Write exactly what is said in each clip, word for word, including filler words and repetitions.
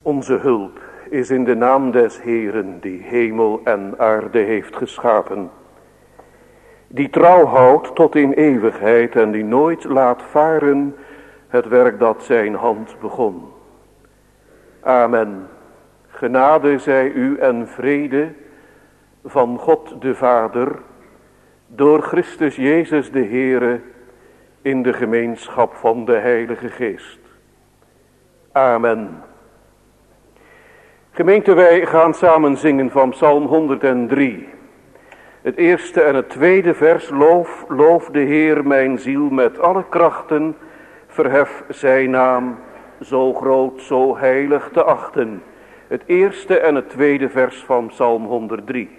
Onze hulp is in de naam des Heeren, die hemel en aarde heeft geschapen, die trouw houdt tot in eeuwigheid en die nooit laat varen het werk dat zijn hand begon. Amen. Genade zij u en vrede van God de Vader, door Christus Jezus de Heere, in de gemeenschap van de Heilige Geest. Amen. Gemeente, wij gaan samen zingen van Psalm honderddrie. Het eerste en het tweede vers. Loof, loof de Heer mijn ziel met alle krachten. Verhef zijn naam, zo groot, zo heilig te achten. Het eerste en het tweede vers van Psalm honderddrie.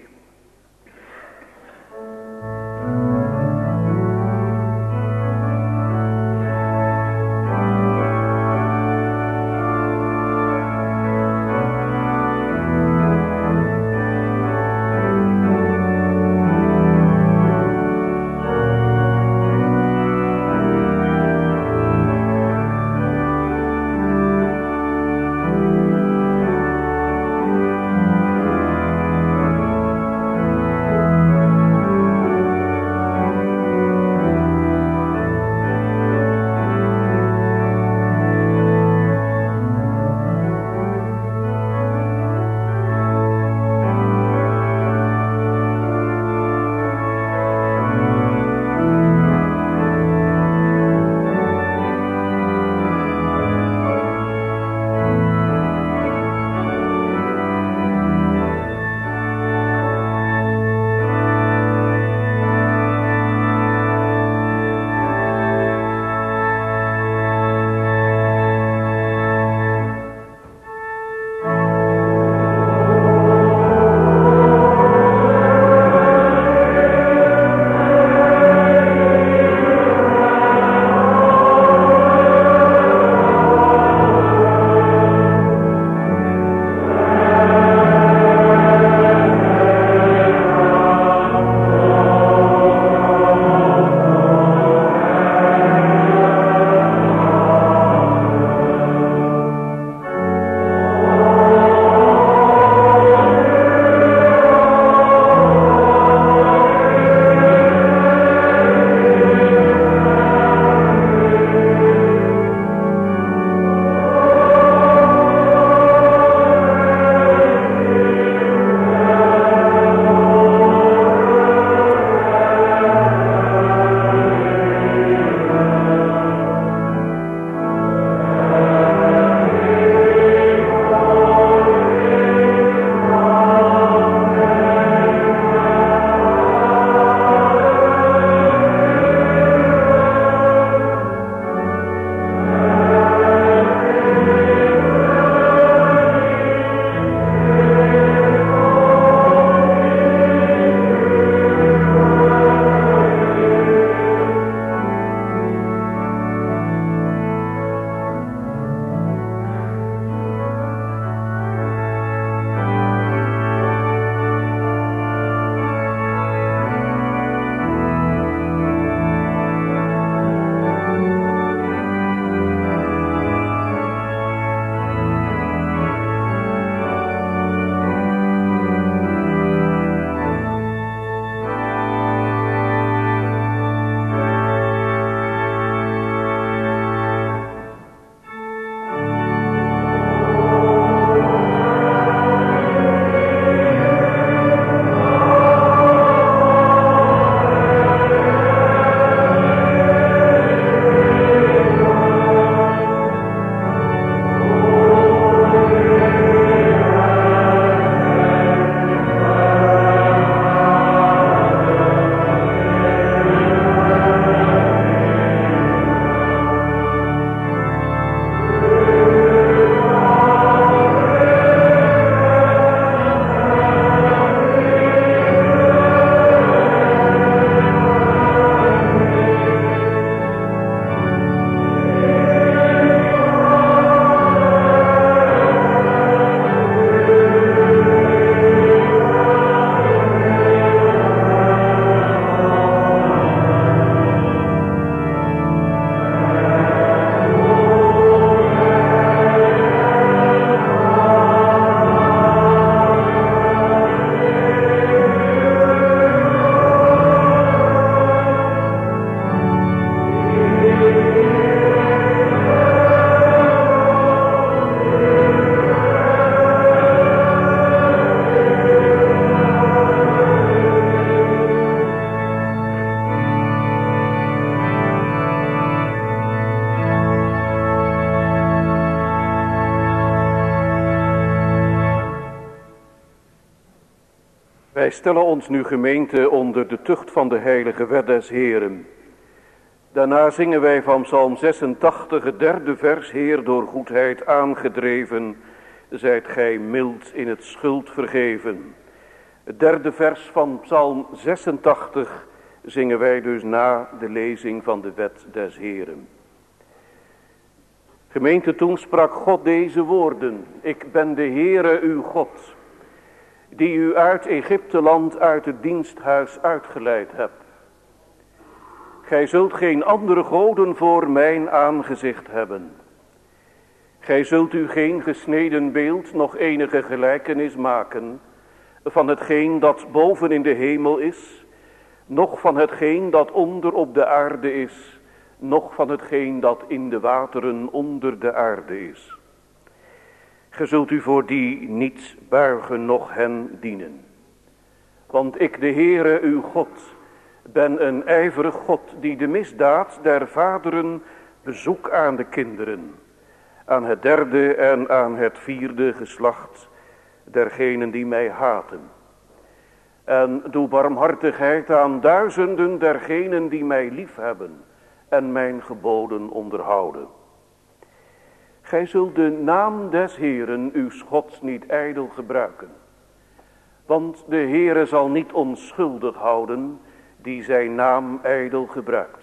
Wij stellen ons nu, gemeente, onder de tucht van de heilige wet des Heeren. Daarna zingen wij van Psalm zesentachtig, het derde vers: Heer, door goedheid aangedreven, zijt gij mild in het schuld vergeven. Het derde vers van Psalm zesentachtig zingen wij dus na de lezing van de wet des Heeren. Gemeente, toen sprak God deze woorden: Ik ben de Heere uw God, die u uit Egypteland, uit het diensthuis uitgeleid heb. Gij zult geen andere goden voor mijn aangezicht hebben. Gij zult u geen gesneden beeld, nog enige gelijkenis maken van hetgeen dat boven in de hemel is, noch van hetgeen dat onder op de aarde is, noch van hetgeen dat in de wateren onder de aarde is. Gij zult u voor die niet buigen, noch hen dienen. Want ik, de Heere uw God, ben een ijverig God, die de misdaad der vaderen bezoek aan de kinderen, aan het derde en aan het vierde geslacht dergenen die mij haten. En doe barmhartigheid aan duizenden dergenen die mij liefhebben en mijn geboden onderhouden. Gij zult de naam des Heeren uw Gods niet ijdel gebruiken. Want de Heere zal niet onschuldig houden die zijn naam ijdel gebruikt.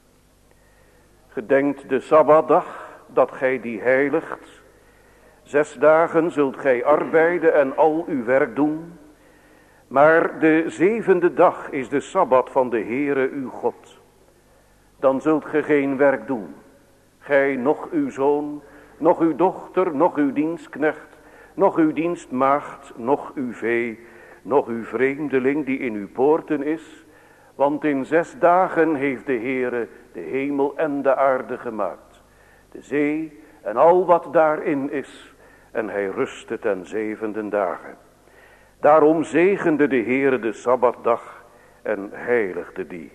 Gedenkt de Sabbatdag, dat gij die heiligt. Zes dagen zult gij arbeiden en al uw werk doen. Maar de zevende dag is de Sabbat van de Heere uw God. Dan zult gij geen werk doen. Gij, noch uw zoon, noch uw dochter, noch uw dienstknecht, noch uw dienstmaagd, noch uw vee, noch uw vreemdeling die in uw poorten is. Want in zes dagen heeft de Heere de hemel en de aarde gemaakt, de zee en al wat daarin is, en hij rustte ten zevende dagen. Daarom zegende de Heere de Sabbatdag en heiligde die.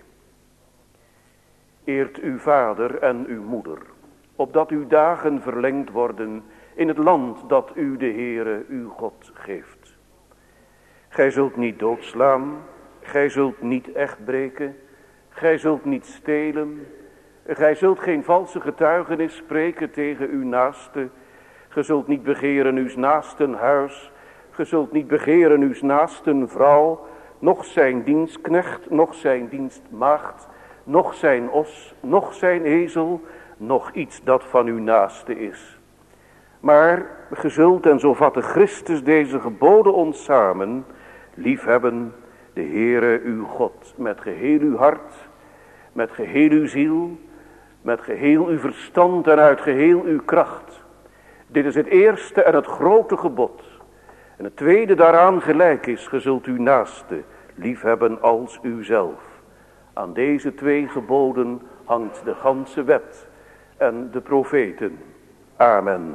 Eert uw vader en uw moeder, opdat uw dagen verlengd worden in het land dat u de Heere uw God geeft. Gij zult niet doodslaan, gij zult niet echt breken, gij zult niet stelen, gij zult geen valse getuigenis spreken tegen uw naaste, gij zult niet begeren uws naasten huis, gij zult niet begeren uws naasten vrouw, noch zijn dienstknecht, noch zijn dienstmaagd, noch zijn os, noch zijn ezel, noch iets dat van uw naaste is. Maar gij zult, en zo vatte Christus deze geboden ons samen, liefhebben de Heere uw God met geheel uw hart, met geheel uw ziel, met geheel uw verstand en uit geheel uw kracht. Dit is het eerste en het grote gebod. En het tweede daaraan gelijk is: ge zult uw naaste liefhebben als uzelf. Aan deze twee geboden hangt de ganse wet en de profeten. Amen.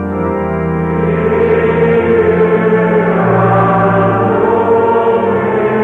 Amen.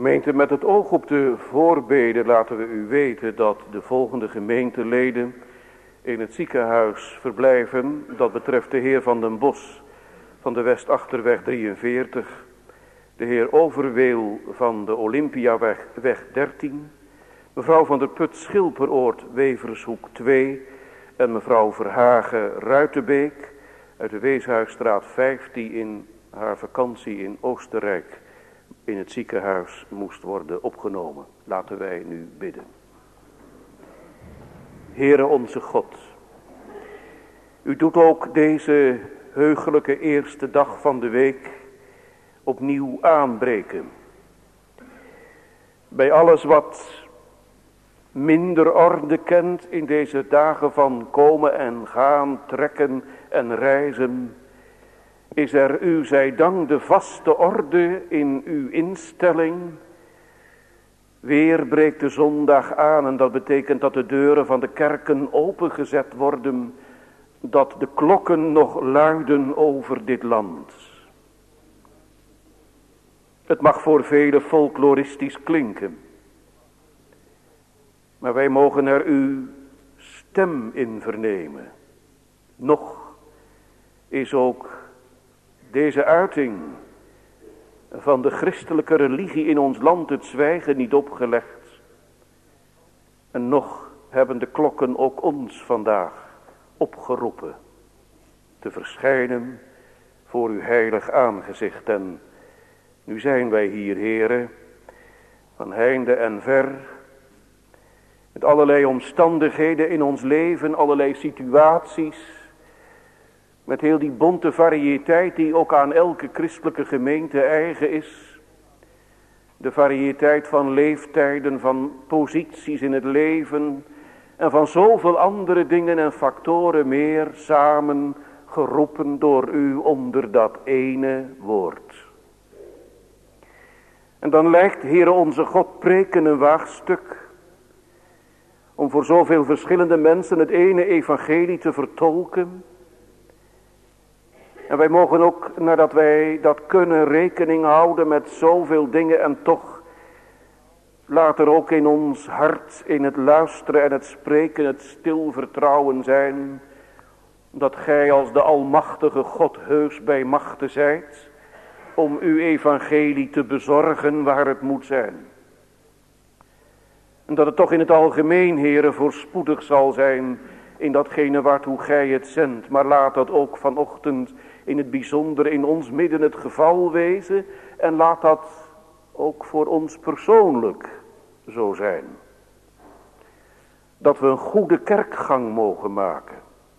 Gemeente, met het oog op de voorbeden laten we u weten dat de volgende gemeenteleden in het ziekenhuis verblijven. Dat betreft de heer Van den Bos van de Westachterweg drieënveertig, de heer Overweel van de Olympiaweg weg dertien, mevrouw Van der Put Schilperoord Wevershoek twee en mevrouw Verhagen Ruitenbeek uit de Weeshuisstraat vijf, die in haar vakantie in Oostenrijk in het ziekenhuis moest worden opgenomen. Laten wij nu bidden. Heere onze God, u doet ook deze heugelijke eerste dag van de week opnieuw aanbreken. Bij alles wat minder orde kent in deze dagen van komen en gaan, trekken en reizen, is er u zij dank de vaste orde in uw instelling. Weer breekt de zondag aan en dat betekent dat de deuren van de kerken opengezet worden, dat de klokken nog luiden over dit land. Het mag voor velen folkloristisch klinken, maar wij mogen er uw stem in vernemen. Nog is ook deze uiting van de christelijke religie in ons land het zwijgen niet opgelegd. En nog hebben de klokken ook ons vandaag opgeroepen te verschijnen voor uw heilig aangezicht. En nu zijn wij hier, heren, van heinde en ver, met allerlei omstandigheden in ons leven, allerlei situaties, met heel die bonte variëteit die ook aan elke christelijke gemeente eigen is. De variëteit van leeftijden, van posities in het leven en van zoveel andere dingen en factoren meer, samen geroepen door u onder dat ene woord. En dan lijkt, Heere onze God, preken een waagstuk om voor zoveel verschillende mensen het ene evangelie te vertolken. En wij mogen ook, nadat wij dat kunnen, rekening houden met zoveel dingen en toch laat er ook in ons hart, in het luisteren en het spreken, het stil vertrouwen zijn, dat gij als de almachtige God heus bij machte zijt, om uw evangelie te bezorgen waar het moet zijn. En dat het toch in het algemeen, Heere, voorspoedig zal zijn in datgene waartoe gij het zendt. Maar laat dat ook vanochtend in het bijzonder in ons midden het geval wezen. En laat dat ook voor ons persoonlijk zo zijn. Dat we een goede kerkgang mogen maken.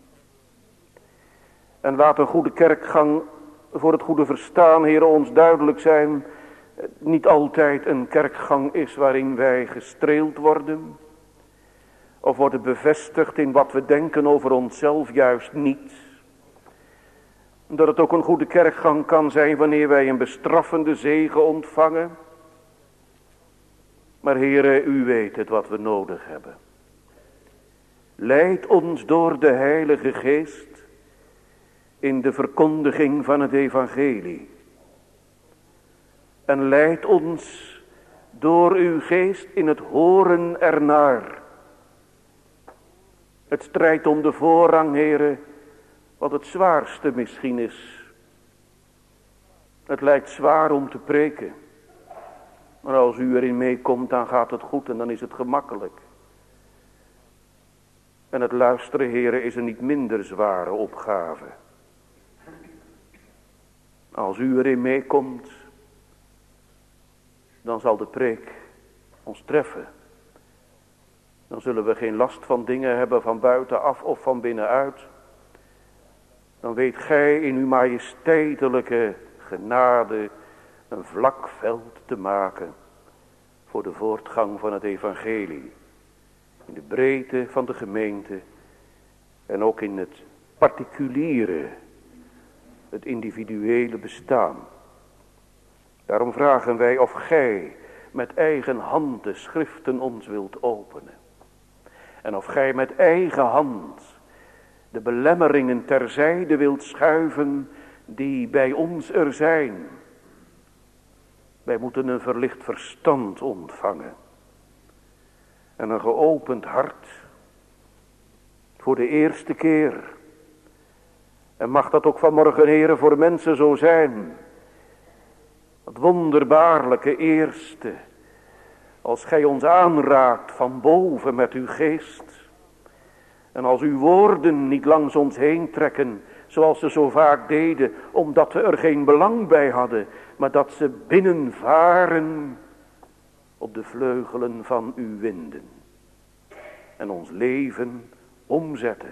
En laat een goede kerkgang voor het goede verstaan, Heere, ons duidelijk zijn, niet altijd een kerkgang is waarin wij gestreeld worden, of worden bevestigd in wat we denken over onszelf, juist niet. Dat het ook een goede kerkgang kan zijn wanneer wij een bestraffende zegen ontvangen. Maar Heere, u weet het wat we nodig hebben. Leid ons door de Heilige Geest in de verkondiging van het evangelie. En leid ons door uw geest in het horen ernaar. Het strijdt om de voorrang, Heere, wat het zwaarste misschien is. Het lijkt zwaar om te preken. Maar als u erin meekomt, dan gaat het goed en dan is het gemakkelijk. En het luisteren, Heere, is een niet minder zware opgave. Als u erin meekomt, dan zal de preek ons treffen. Dan zullen we geen last van dingen hebben van buitenaf of van binnenuit. Dan weet gij in uw majesteitelijke genade een vlak veld te maken voor de voortgang van het evangelie. In de breedte van de gemeente en ook in het particuliere, het individuele bestaan. Daarom vragen wij of gij met eigen hand de schriften ons wilt openen. En of gij met eigen hand de belemmeringen terzijde wilt schuiven die bij ons er zijn. Wij moeten een verlicht verstand ontvangen. En een geopend hart. Voor de eerste keer. En mag dat ook vanmorgen, Heere, voor mensen zo zijn. Dat wonderbaarlijke eerste. Als gij ons aanraakt van boven met uw geest. En als uw woorden niet langs ons heen trekken. Zoals ze zo vaak deden. Omdat we er geen belang bij hadden. Maar dat ze binnenvaren. Op de vleugelen van uw winden. En ons leven omzetten.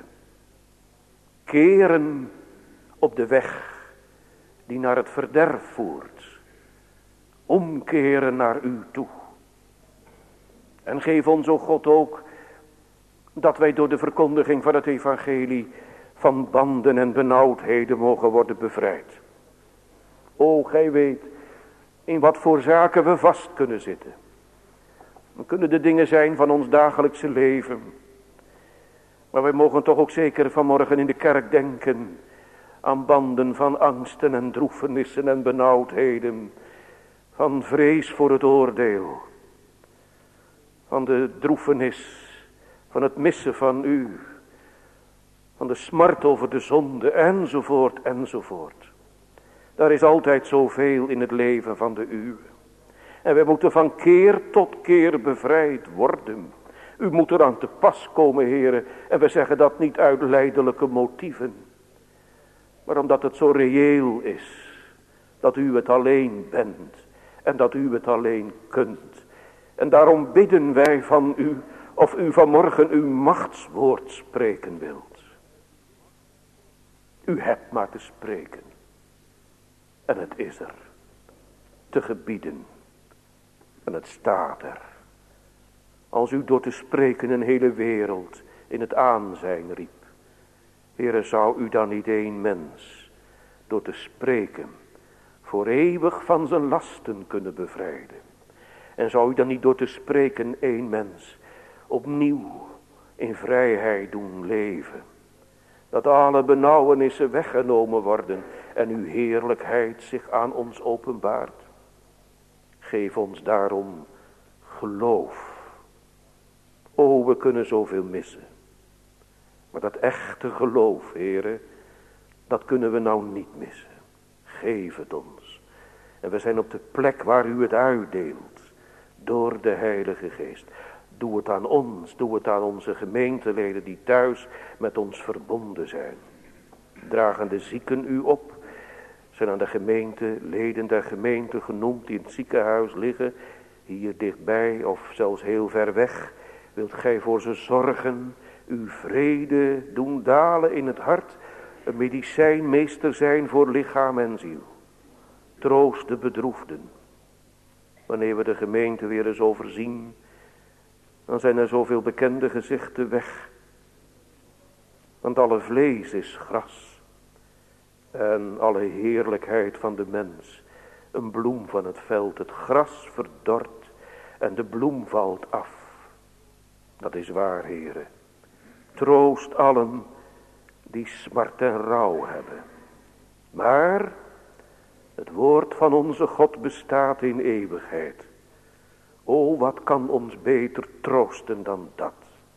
Keren op de weg die naar het verderf voert. Omkeren naar u toe. En geef ons, o God, ook dat wij door de verkondiging van het evangelie van banden en benauwdheden mogen worden bevrijd. O, gij weet in wat voor zaken we vast kunnen zitten. Dan kunnen de dingen zijn van ons dagelijkse leven. Maar wij mogen toch ook zeker vanmorgen in de kerk denken aan banden van angsten en droefenissen en benauwdheden. Van vrees voor het oordeel. Van de droefenis, van het missen van u. Van de smart over de zonde, enzovoort, enzovoort. Daar is altijd zoveel in het leven van de uwe. En wij moeten van keer tot keer bevrijd worden. U moet eraan te pas komen, heren. En we zeggen dat niet uit lijdelijke motieven. Maar omdat het zo reëel is. Dat u het alleen bent. En dat u het alleen kunt. En daarom bidden wij van u. Of u vanmorgen uw machtswoord spreken wilt. U hebt maar te spreken. En het is er. Te gebieden. En het staat er. Als u door te spreken een hele wereld in het aanzijn riep. Heere, zou u dan niet één mens door te spreken voor eeuwig van zijn lasten kunnen bevrijden? En zou u dan niet door te spreken één mens opnieuw in vrijheid doen leven? Dat alle benauwenissen weggenomen worden en uw heerlijkheid zich aan ons openbaart. Geef ons daarom geloof. O, we kunnen zoveel missen. Maar dat echte geloof, heren, dat kunnen we nou niet missen. Geef het ons. En we zijn op de plek waar u het uitdeelt. Door de Heilige Geest. Doe het aan ons, doe het aan onze gemeenteleden die thuis met ons verbonden zijn. Dragen de zieken u op. Zijn aan de gemeente, leden der gemeente genoemd die in het ziekenhuis liggen. Hier dichtbij of zelfs heel ver weg. Wilt gij voor ze zorgen, uw vrede doen dalen in het hart, een medicijnmeester zijn voor lichaam en ziel. Troost de bedroefden. Wanneer we de gemeente weer eens overzien, dan zijn er zoveel bekende gezichten weg. Want alle vlees is gras en alle heerlijkheid van de mens, een bloem van het veld. Het gras verdort en de bloem valt af. Dat is waar, heren. Troost allen die smart en rouw hebben. Maar het woord van onze God bestaat in eeuwigheid. O, wat kan ons beter troosten dan dat?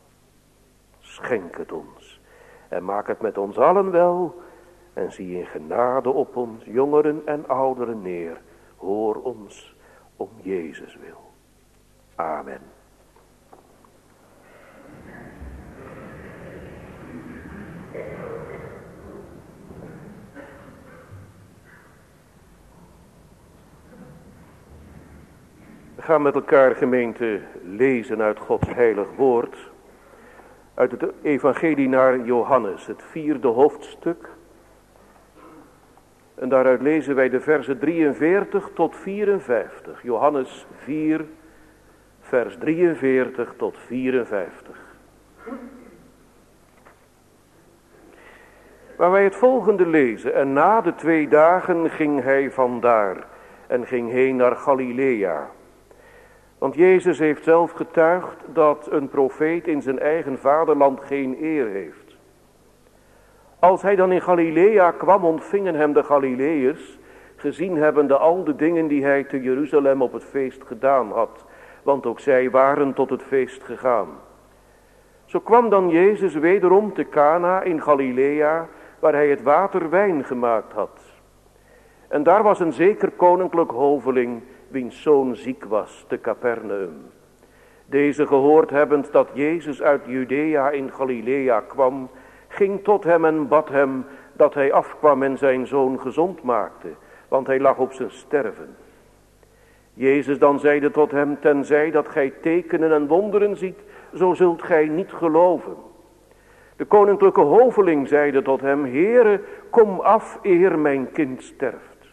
Schenk het ons en maak het met ons allen wel. En zie in genade op ons, jongeren en ouderen neer. Hoor ons om Jezus wil. Amen. We gaan met elkaar, gemeente, lezen uit Gods heilig woord. Uit het evangelie naar Johannes, het vierde hoofdstuk. En daaruit lezen wij de versen drieënveertig tot vierenvijftig. Johannes vier, vers drieënveertig tot vierenvijftig. Waar wij het volgende lezen. En na de twee dagen ging hij vandaar en ging heen naar Galilea. Want Jezus heeft zelf getuigd dat een profeet in zijn eigen vaderland geen eer heeft. Als hij dan in Galilea kwam, ontvingen hem de Galileërs gezien hebbende al de dingen die hij te Jeruzalem op het feest gedaan had, want ook zij waren tot het feest gegaan. Zo kwam dan Jezus wederom te Cana in Galilea, waar hij het water wijn gemaakt had. En daar was een zeker koninklijk hoveling, wiens zoon ziek was, te Capernaum. Deze gehoord hebbend dat Jezus uit Judea in Galilea kwam, ging tot hem en bad hem dat hij afkwam en zijn zoon gezond maakte, want hij lag op zijn sterven. Jezus dan zeide tot hem, tenzij dat gij tekenen en wonderen ziet, zo zult gij niet geloven. De koninklijke hoveling zeide tot hem, Heere, kom af eer mijn kind sterft.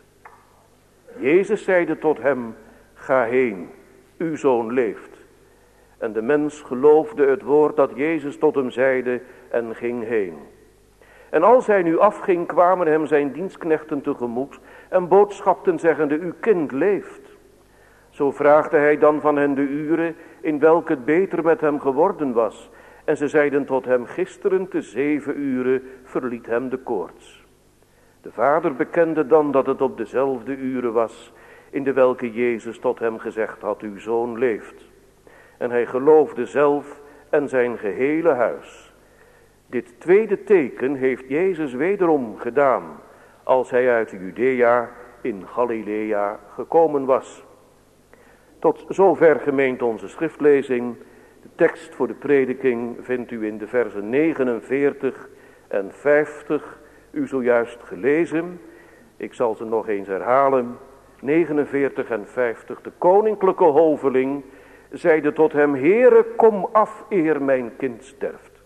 Jezus zeide tot hem, ga heen, uw zoon leeft. En de mens geloofde het woord dat Jezus tot hem zeide en ging heen. En als hij nu afging, kwamen hem zijn dienstknechten tegemoet en boodschapten zeggende, uw kind leeft. Zo vraagde hij dan van hen de uren in welke het beter met hem geworden was. En ze zeiden tot hem, gisteren te zeven uren verliet hem de koorts. De vader bekende dan dat het op dezelfde uren was, in de welke Jezus tot hem gezegd had, uw zoon leeft. En hij geloofde zelf en zijn gehele huis. Dit tweede teken heeft Jezus wederom gedaan, als hij uit Judea in Galilea gekomen was. Tot zover gemeente onze schriftlezing. De tekst voor de prediking vindt u in de versen negenenveertig en vijftig, u zojuist gelezen. Ik zal ze nog eens herhalen. negenenveertig en vijftig. De koninklijke hoveling zeide tot hem, Heere, kom af eer mijn kind sterft.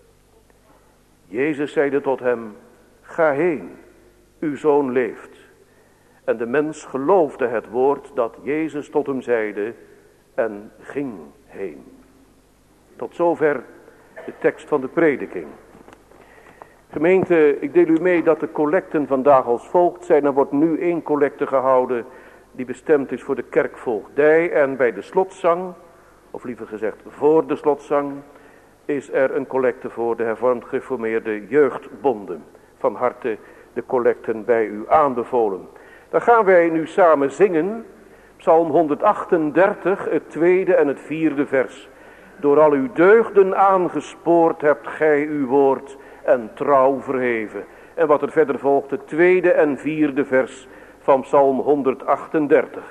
Jezus zeide tot hem, ga heen, uw zoon leeft. En de mens geloofde het woord dat Jezus tot hem zeide en ging heen. Tot zover de tekst van de prediking. Gemeente, ik deel u mee dat de collecten vandaag als volgt zijn. Er wordt nu één collecte gehouden die bestemd is voor de kerkvoogdij. En bij de slotzang, of liever gezegd voor de slotzang, is er een collecte voor de hervormd gereformeerde jeugdbonden. Van harte de collecten bij u aanbevolen. Dan gaan wij nu samen zingen, Psalm honderdachtendertig, het tweede en het vierde vers. Door al uw deugden aangespoord hebt gij uw woord en trouw verheven. En wat er verder volgt, het tweede en vierde vers van Psalm honderdachtendertig.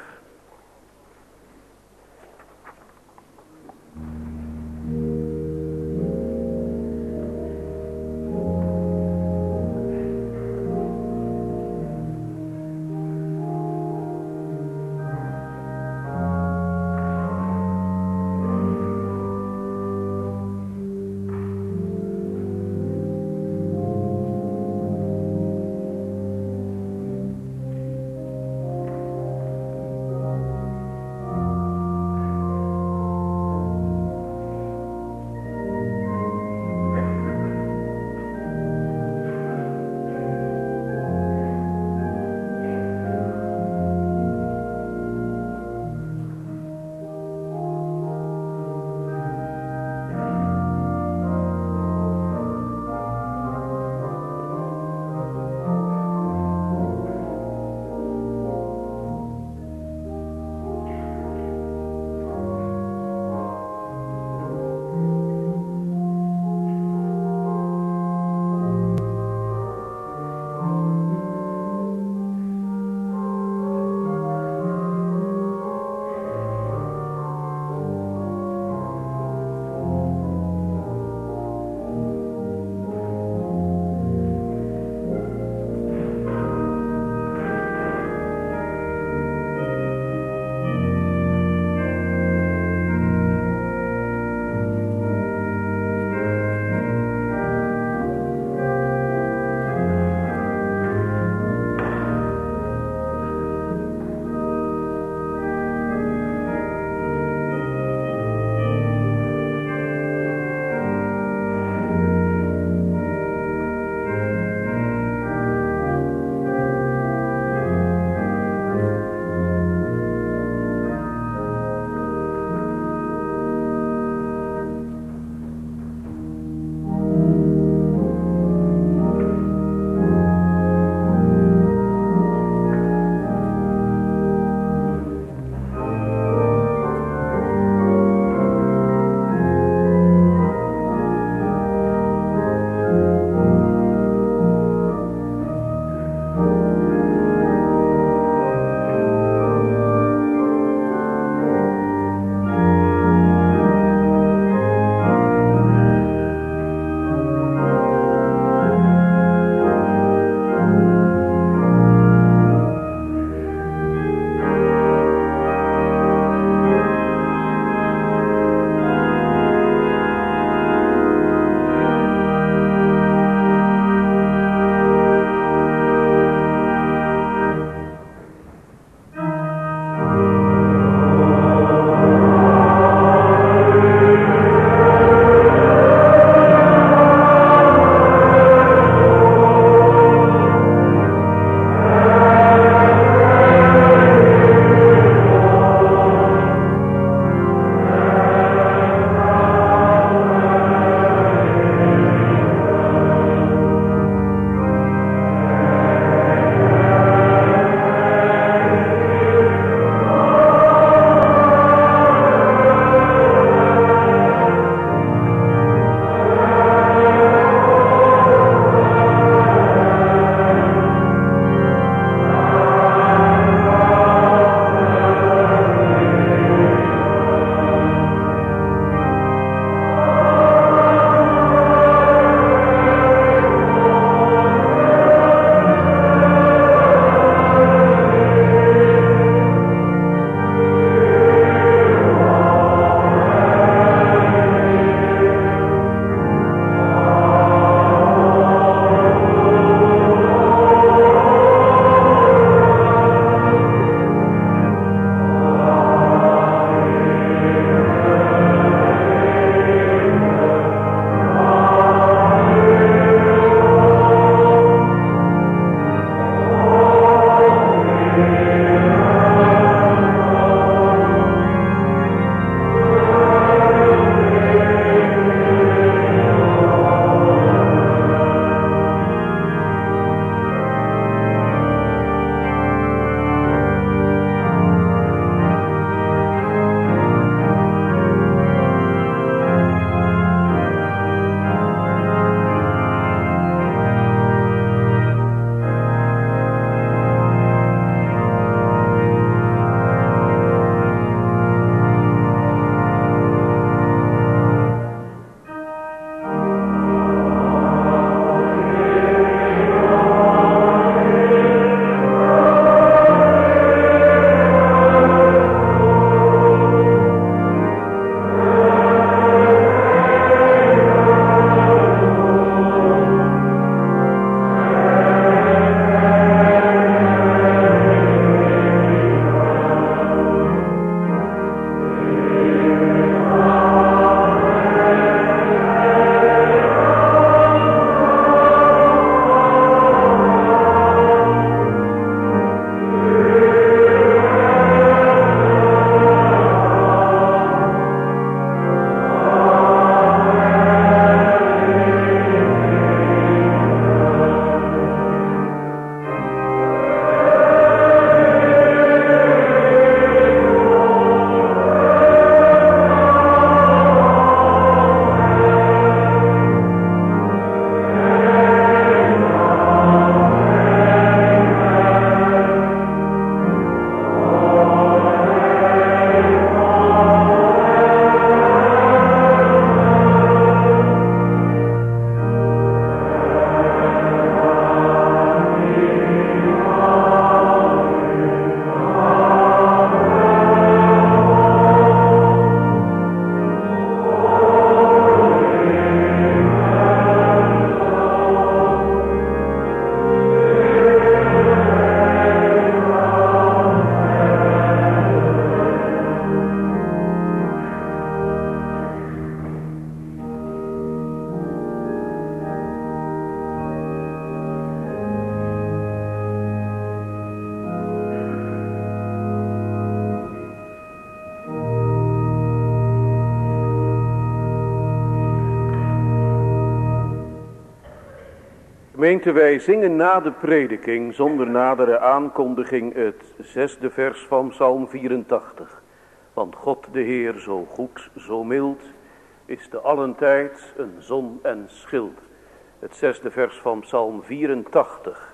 Gemeente, wij zingen na de prediking zonder nadere aankondiging het zesde vers van Psalm vierentachtig. Want God de Heer, zo goed, zo mild, is te allen tijd een zon en schild. Het zesde vers van Psalm vierentachtig.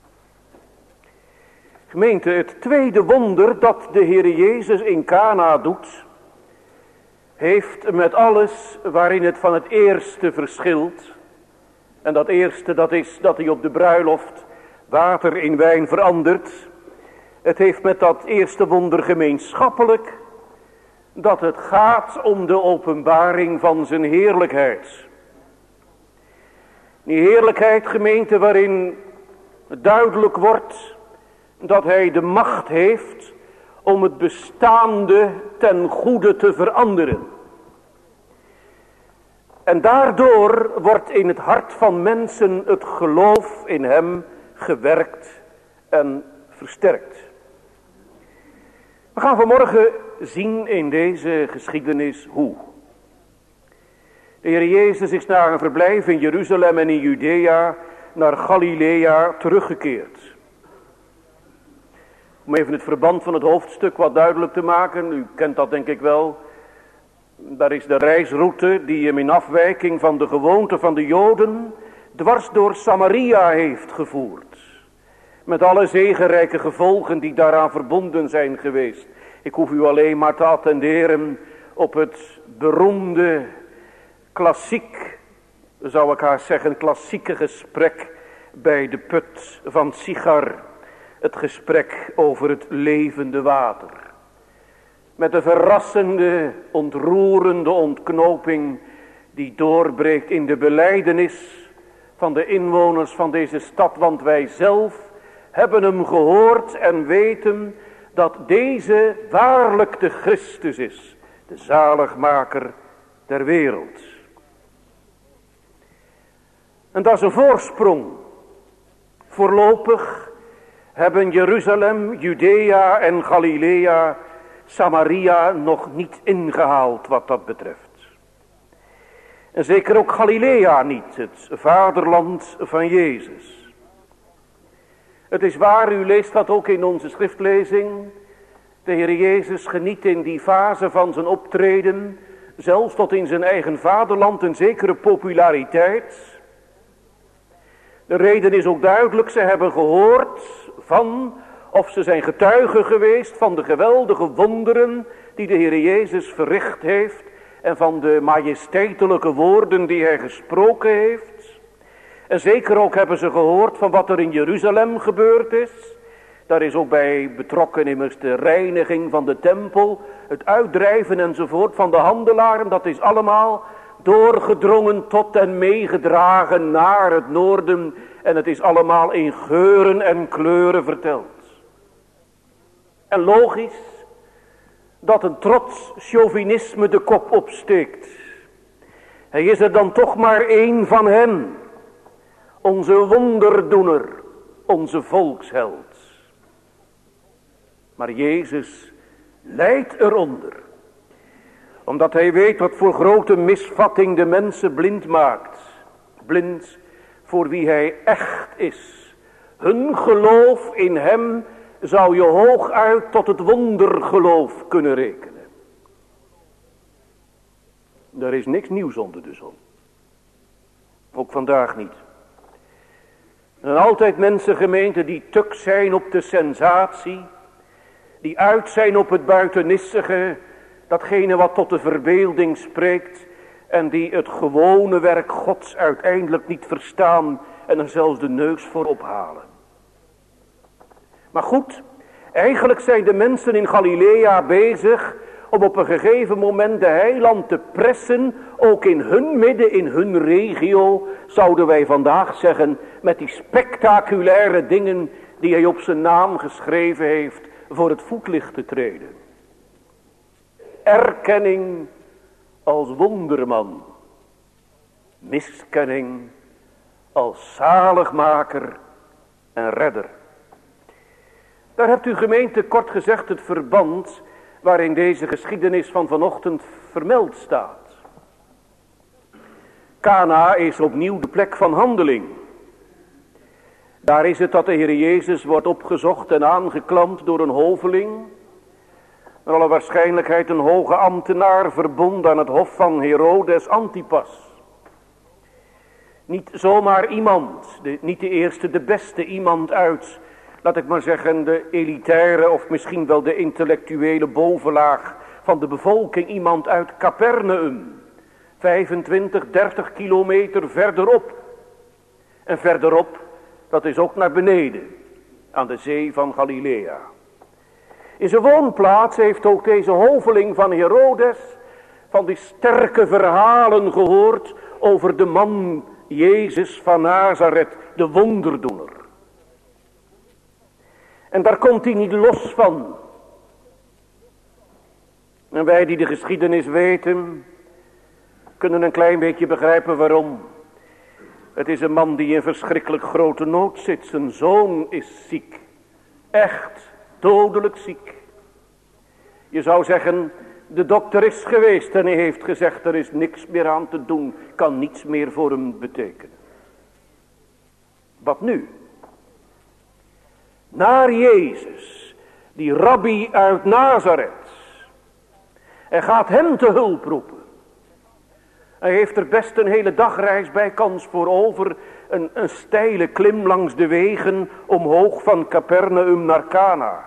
Gemeente, het tweede wonder dat de Heer Jezus in Kana doet, heeft met alles waarin het van het eerste verschilt. En dat eerste, dat is dat hij op de bruiloft water in wijn verandert. Het heeft met dat eerste wonder gemeenschappelijk dat het gaat om de openbaring van zijn heerlijkheid. Die heerlijkheid, gemeente, waarin duidelijk wordt dat hij de macht heeft om het bestaande ten goede te veranderen. En daardoor wordt in het hart van mensen het geloof in hem gewerkt en versterkt. We gaan vanmorgen zien in deze geschiedenis hoe. De Heer Jezus is na een verblijf in Jeruzalem en in Judea naar Galilea teruggekeerd. Om even het verband van het hoofdstuk wat duidelijk te maken, u kent dat denk ik wel. Daar is de reisroute die hem in afwijking van de gewoonte van de Joden dwars door Samaria heeft gevoerd. Met alle zegenrijke gevolgen die daaraan verbonden zijn geweest. Ik hoef u alleen maar te attenderen op het beroemde, klassiek, zou ik haar zeggen, klassieke gesprek bij de put van Sichar. Het gesprek over het levende water. Met de verrassende, ontroerende ontknoping die doorbreekt in de belijdenis van de inwoners van deze stad. Want wij zelf hebben hem gehoord en weten dat deze waarlijk de Christus is. De zaligmaker der wereld. En dat is een voorsprong. Voorlopig hebben Jeruzalem, Judea en Galilea Samaria nog niet ingehaald wat dat betreft. En zeker ook Galilea niet, het vaderland van Jezus. Het is waar, u leest dat ook in onze schriftlezing. De Heer Jezus geniet in die fase van zijn optreden, zelfs tot in zijn eigen vaderland, een zekere populariteit. De reden is ook duidelijk, ze hebben gehoord van, of ze zijn getuigen geweest van de geweldige wonderen die de Heer Jezus verricht heeft en van de majesteitelijke woorden die hij gesproken heeft. En zeker ook hebben ze gehoord van wat er in Jeruzalem gebeurd is. Daar is ook bij betrokken immers de reiniging van de tempel, het uitdrijven enzovoort van de handelaren. Dat is allemaal doorgedrongen tot en meegedragen naar het noorden. En het is allemaal in geuren en kleuren verteld. En logisch dat een trots chauvinisme de kop opsteekt. Hij is er dan toch maar één van hen. Onze wonderdoener, onze volksheld. Maar Jezus lijdt eronder. Omdat hij weet wat voor grote misvatting de mensen blind maakt. Blind voor wie hij echt is. Hun geloof in hem zou je hooguit tot het wondergeloof kunnen rekenen. Er is niks nieuws onder de zon. Ook vandaag niet. Er zijn altijd mensen, gemeente, die tuk zijn op de sensatie. Die uit zijn op het buitenissige. Datgene wat tot de verbeelding spreekt. En die het gewone werk Gods uiteindelijk niet verstaan. En er zelfs de neus voor ophalen. Maar goed, eigenlijk zijn de mensen in Galilea bezig om op een gegeven moment de heiland te pressen, ook in hun midden, in hun regio, zouden wij vandaag zeggen, met die spectaculaire dingen die hij op zijn naam geschreven heeft, voor het voetlicht te treden. Erkenning als wonderman, miskenning als zaligmaker en redder. Daar hebt u, gemeente, kort gezegd het verband waarin deze geschiedenis van vanochtend vermeld staat. Kana is opnieuw de plek van handeling. Daar is het dat de Heer Jezus wordt opgezocht en aangeklampt door een hoveling. Naar alle waarschijnlijkheid een hoge ambtenaar verbonden aan het hof van Herodes Antipas. Niet zomaar iemand, de, niet de eerste, de beste iemand uit, laat ik maar zeggen, de elitaire of misschien wel de intellectuele bovenlaag van de bevolking. Iemand uit Capernaum, vijfentwintig, dertig kilometer verderop. En verderop, dat is ook naar beneden, aan de zee van Galilea. In zijn woonplaats heeft ook deze hoveling van Herodes van die sterke verhalen gehoord over de man Jezus van Nazareth, de wonderdoener. En daar komt hij niet los van. En wij die de geschiedenis weten, kunnen een klein beetje begrijpen waarom. Het is een man die in verschrikkelijk grote nood zit. Zijn zoon is ziek. Echt dodelijk ziek. Je zou zeggen, de dokter is geweest en hij heeft gezegd, er is niks meer aan te doen. Kan niets meer voor hem betekenen. Wat nu? Naar Jezus, die rabbi uit Nazareth. Hij gaat hem te hulp roepen. Hij heeft er best een hele dagreis bij kans voor over. Een, een steile klim langs de wegen omhoog van Capernaum naar Cana.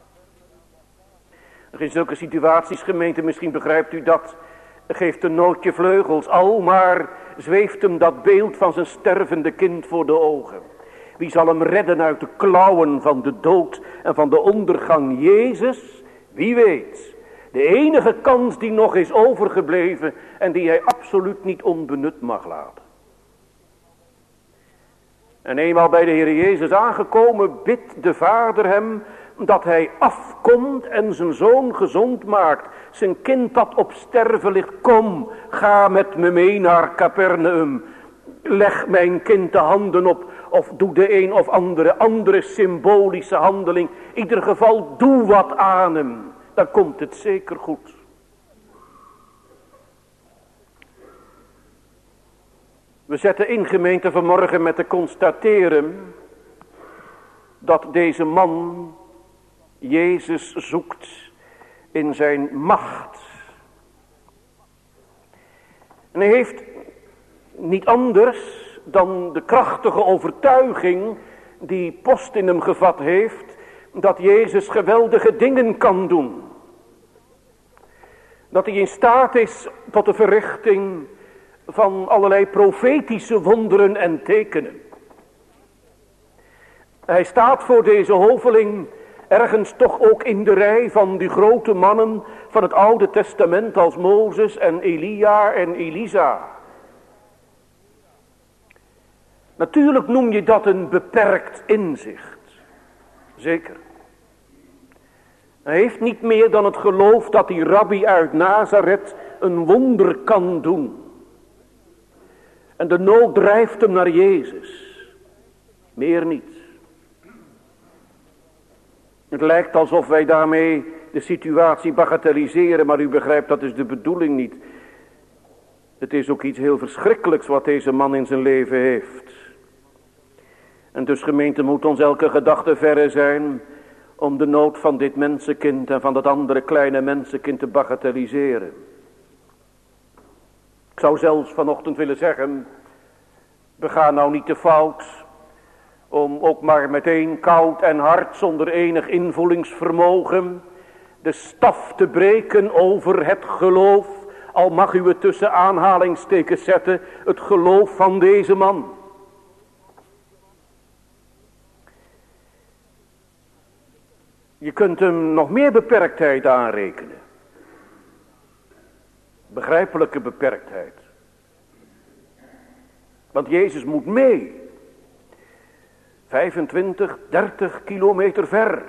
In zulke situaties, gemeente, misschien begrijpt u dat, geeft een nootje vleugels, al maar zweeft hem dat beeld van zijn stervende kind voor de ogen. Wie zal hem redden uit de klauwen van de dood en van de ondergang? Jezus, wie weet. De enige kans die nog is overgebleven en die hij absoluut niet onbenut mag laten. En eenmaal bij de Heer Jezus aangekomen, bidt de Vader hem dat hij afkomt en zijn zoon gezond maakt. Zijn kind dat op sterven ligt. Kom, ga met me mee naar Capernaum. Leg mijn kind de handen op. Of doe de een of andere, andere symbolische handeling. In ieder geval, doe wat aan hem. Dan komt het zeker goed. We zetten in, gemeente, vanmorgen met te constateren dat deze man Jezus zoekt in zijn macht. En hij heeft niet anders dan de krachtige overtuiging die post in hem gevat heeft, dat Jezus geweldige dingen kan doen. Dat hij in staat is tot de verrichting van allerlei profetische wonderen en tekenen. Hij staat voor deze hoveling ergens toch ook in de rij van die grote mannen van het Oude Testament als Mozes en Elia en Elisa. Natuurlijk noem je dat een beperkt inzicht. Zeker. Hij heeft niet meer dan het geloof dat die rabbi uit Nazareth een wonder kan doen. En de nood drijft hem naar Jezus. Meer niet. Het lijkt alsof wij daarmee de situatie bagatelliseren, maar u begrijpt, dat is de bedoeling niet. Het is ook iets heel verschrikkelijks wat deze man in zijn leven heeft. En dus, gemeente, moet ons elke gedachte verre zijn om de nood van dit mensenkind en van dat andere kleine mensenkind te bagatelliseren. Ik zou zelfs vanochtend willen zeggen, bega nou niet de fout om ook maar meteen koud en hard zonder enig invoelingsvermogen de staf te breken over het geloof, al mag u het tussen aanhalingstekens zetten, het geloof van deze man. Je kunt hem nog meer beperktheid aanrekenen. Begrijpelijke beperktheid. Want Jezus moet mee. vijfentwintig, dertig kilometer ver.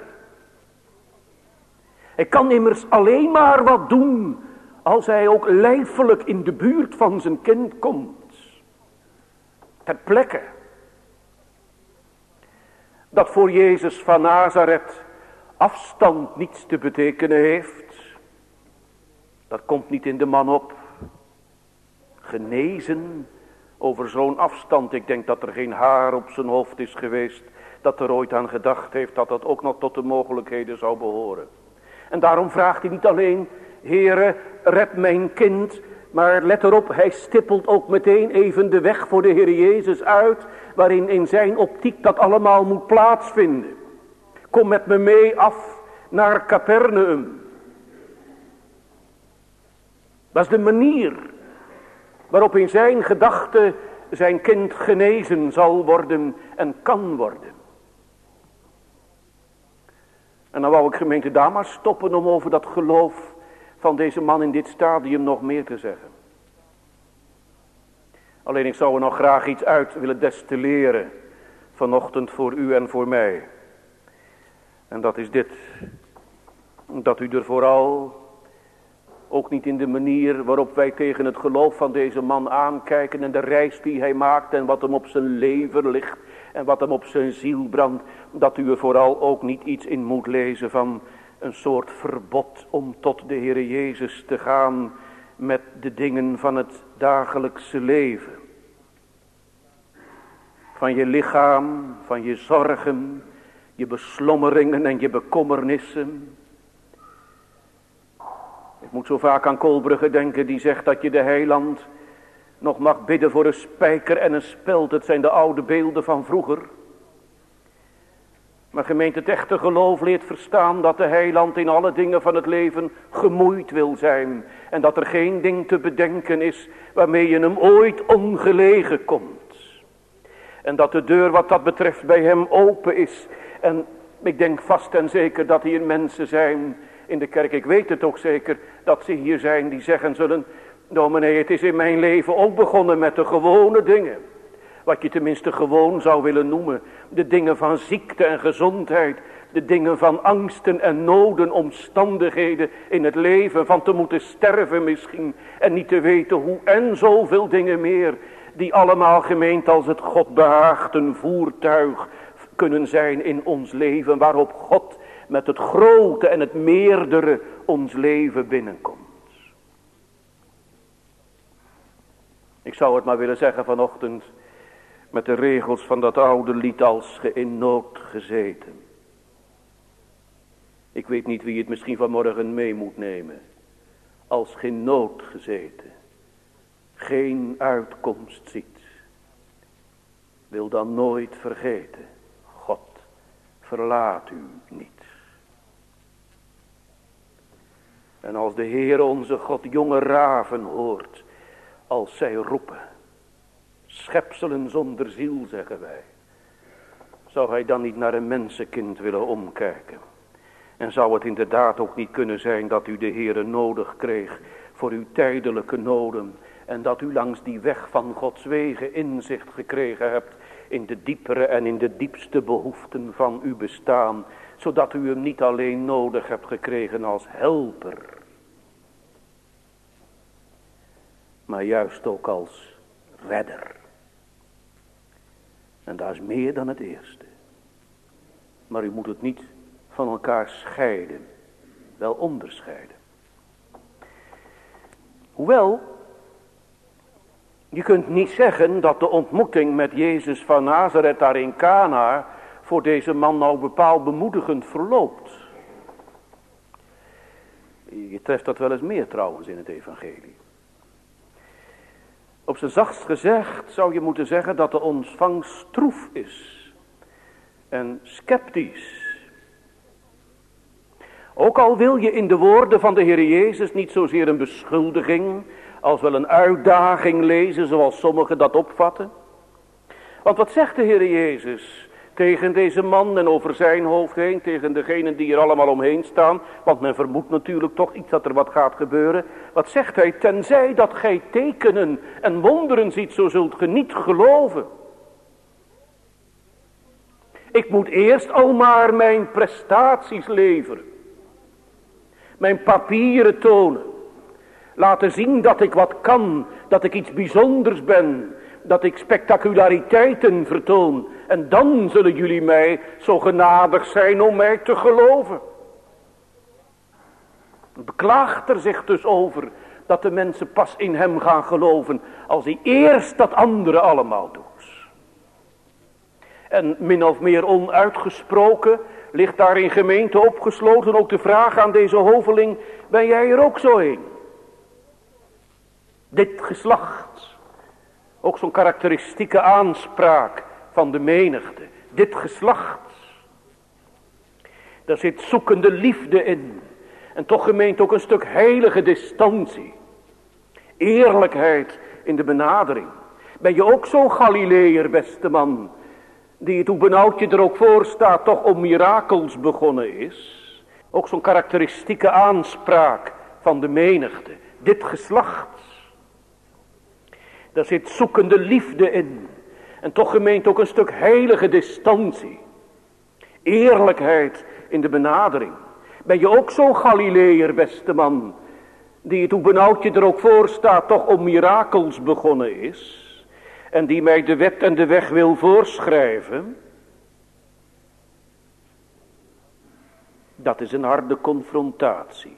Hij kan immers alleen maar wat doen als hij ook lijfelijk in de buurt van zijn kind komt. Ter plekke. Dat voor Jezus van Nazareth afstand niets te betekenen heeft. Dat komt niet in de man op. Genezen over zo'n afstand. Ik denk dat er geen haar op zijn hoofd is geweest dat er ooit aan gedacht heeft dat dat ook nog tot de mogelijkheden zou behoren. En daarom vraagt hij niet alleen, Heere, red mijn kind, maar let erop, hij stippelt ook meteen even de weg voor de Heer Jezus uit, waarin in zijn optiek dat allemaal moet plaatsvinden. Kom met me mee af naar Capernaum. Dat is de manier waarop in zijn gedachte zijn kind genezen zal worden en kan worden. En dan wou ik gemeente daar maar stoppen om over dat geloof van deze man in dit stadium nog meer te zeggen. Alleen ik zou er nog graag iets uit willen destilleren vanochtend voor u en voor mij. En dat is dit. Dat u er vooral ook niet in de manier waarop wij tegen het geloof van deze man aankijken en de reis die hij maakt en wat hem op zijn lever ligt en wat hem op zijn ziel brandt, dat u er vooral ook niet iets in moet lezen van een soort verbod om tot de Heere Jezus te gaan met de dingen van het dagelijkse leven. Van je lichaam, van je zorgen, je beslommeringen en je bekommernissen. Ik moet zo vaak aan Kolbrugge denken die zegt dat je de heiland nog mag bidden voor een spijker en een speld. Het zijn de oude beelden van vroeger. Maar gemeente, het echte geloof leert verstaan dat de heiland in alle dingen van het leven gemoeid wil zijn. En dat er geen ding te bedenken is waarmee je hem ooit ongelegen komt. En dat de deur wat dat betreft bij hem open is. En ik denk vast en zeker dat hier mensen zijn in de kerk, ik weet het ook zeker, dat ze hier zijn die zeggen zullen, dominee, het is in mijn leven ook begonnen met de gewone dingen. Wat je tenminste gewoon zou willen noemen. De dingen van ziekte en gezondheid. De dingen van angsten en noden, omstandigheden in het leven. Van te moeten sterven misschien. En niet te weten hoe en zoveel dingen meer. Die allemaal gemeend als het God behaagt een voertuig kunnen zijn in ons leven. Waarop God met het grote en het meerdere ons leven binnenkomt. Ik zou het maar willen zeggen vanochtend met de regels van dat oude lied, als ge in nood gezeten. Ik weet niet wie het misschien vanmorgen mee moet nemen. Als ge in nood gezeten, geen uitkomst ziet, wil dan nooit vergeten, God verlaat u niet. En als de Heer onze God jonge raven hoort, als zij roepen, schepselen zonder ziel, zeggen wij, zou hij dan niet naar een mensenkind willen omkijken? En zou het inderdaad ook niet kunnen zijn dat u de Heere nodig kreeg voor uw tijdelijke noden, en dat u langs die weg van Gods wegen inzicht gekregen hebt in de diepere en in de diepste behoeften van uw bestaan, zodat u hem niet alleen nodig hebt gekregen als helper, maar juist ook als redder. En dat is meer dan het eerste. Maar u moet het niet van elkaar scheiden, wel onderscheiden. Hoewel, je kunt niet zeggen dat de ontmoeting met Jezus van Nazareth daar in Kana voor deze man nou bepaald bemoedigend verloopt. Je treft dat wel eens meer trouwens in het evangelie. Op zijn zachtst gezegd zou je moeten zeggen dat de ontvangst stroef is en sceptisch. Ook al wil je in de woorden van de Heer Jezus niet zozeer een beschuldiging als wel een uitdaging lezen zoals sommigen dat opvatten. Want wat zegt de Heer Jezus tegen deze man en over zijn hoofd heen, tegen degenen die er allemaal omheen staan, want men vermoedt natuurlijk toch iets dat er wat gaat gebeuren. Wat zegt hij? Tenzij dat gij tekenen en wonderen ziet, zo zult ge niet geloven. Ik moet eerst al maar mijn prestaties leveren. Mijn papieren tonen. Laten zien dat ik wat kan, dat ik iets bijzonders ben, dat ik spectaculariteiten vertoon. En dan zullen jullie mij zo genadig zijn om mij te geloven. Beklaagt er zich dus over dat de mensen pas in hem gaan geloven als hij eerst dat andere allemaal doet. En min of meer onuitgesproken ligt daar in gemeente opgesloten ook de vraag aan deze hoveling: ben jij er ook zo een? Dit geslacht, ook zo'n karakteristieke aanspraak van de menigte. Dit geslacht, daar zit zoekende liefde in. En toch gemeent ook een stuk heilige distantie. Eerlijkheid in de benadering. Ben je ook zo'n Galileër, beste man, die het, hoe benauwd je er ook voor staat, toch om mirakels begonnen is? Ook zo'n karakteristieke aanspraak van de menigte. Dit geslacht, daar zit zoekende liefde in. En toch gemeent ook een stuk heilige distantie. Eerlijkheid in de benadering. Ben je ook zo'n Galileër, beste man, die het, hoe benauwd je er ook voor staat, toch om mirakels begonnen is? En die mij de wet en de weg wil voorschrijven? Dat is een harde confrontatie.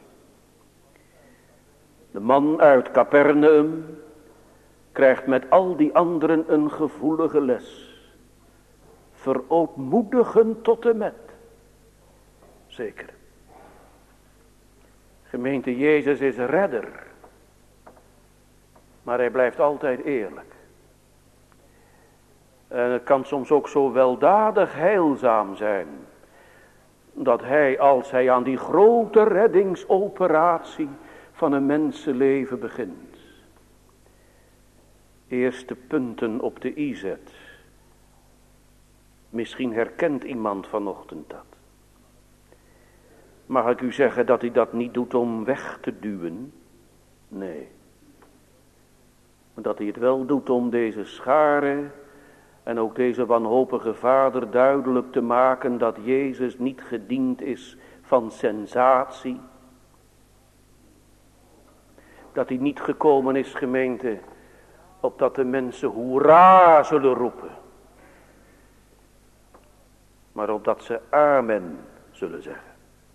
De man uit Capernaum krijgt met al die anderen een gevoelige les. Verootmoedigen tot en met. Zeker. Gemeente, Jezus is redder. Maar hij blijft altijd eerlijk. En het kan soms ook zo weldadig heilzaam zijn, dat hij, als hij aan die grote reddingsoperatie van een mensenleven begint, eerste punten op de i zet. Misschien herkent iemand vanochtend dat. Mag ik u zeggen dat hij dat niet doet om weg te duwen? Nee. Maar dat hij het wel doet om deze schare en ook deze wanhopige vader duidelijk te maken dat Jezus niet gediend is van sensatie. Dat hij niet gekomen is, gemeente, opdat de mensen hoera zullen roepen. Maar opdat ze amen zullen zeggen.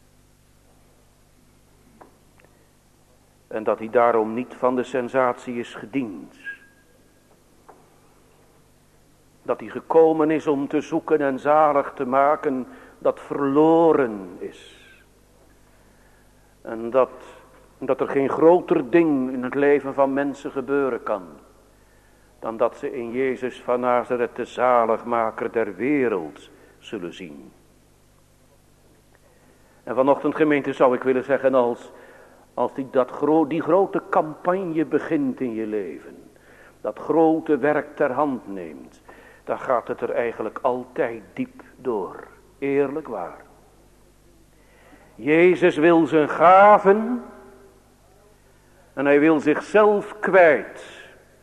En dat hij daarom niet van de sensatie is gediend. Dat hij gekomen is om te zoeken en zalig te maken dat verloren is. En dat, dat er geen groter ding in het leven van mensen gebeuren kan, dan dat ze in Jezus van Nazareth de zaligmaker der wereld zullen zien. En vanochtend, gemeente, zou ik willen zeggen, als, als die, dat gro- die grote campagne begint in je leven, dat grote werk ter hand neemt, dan gaat het er eigenlijk altijd diep door. Eerlijk waar. Jezus wil zijn gaven en hij wil zichzelf kwijt.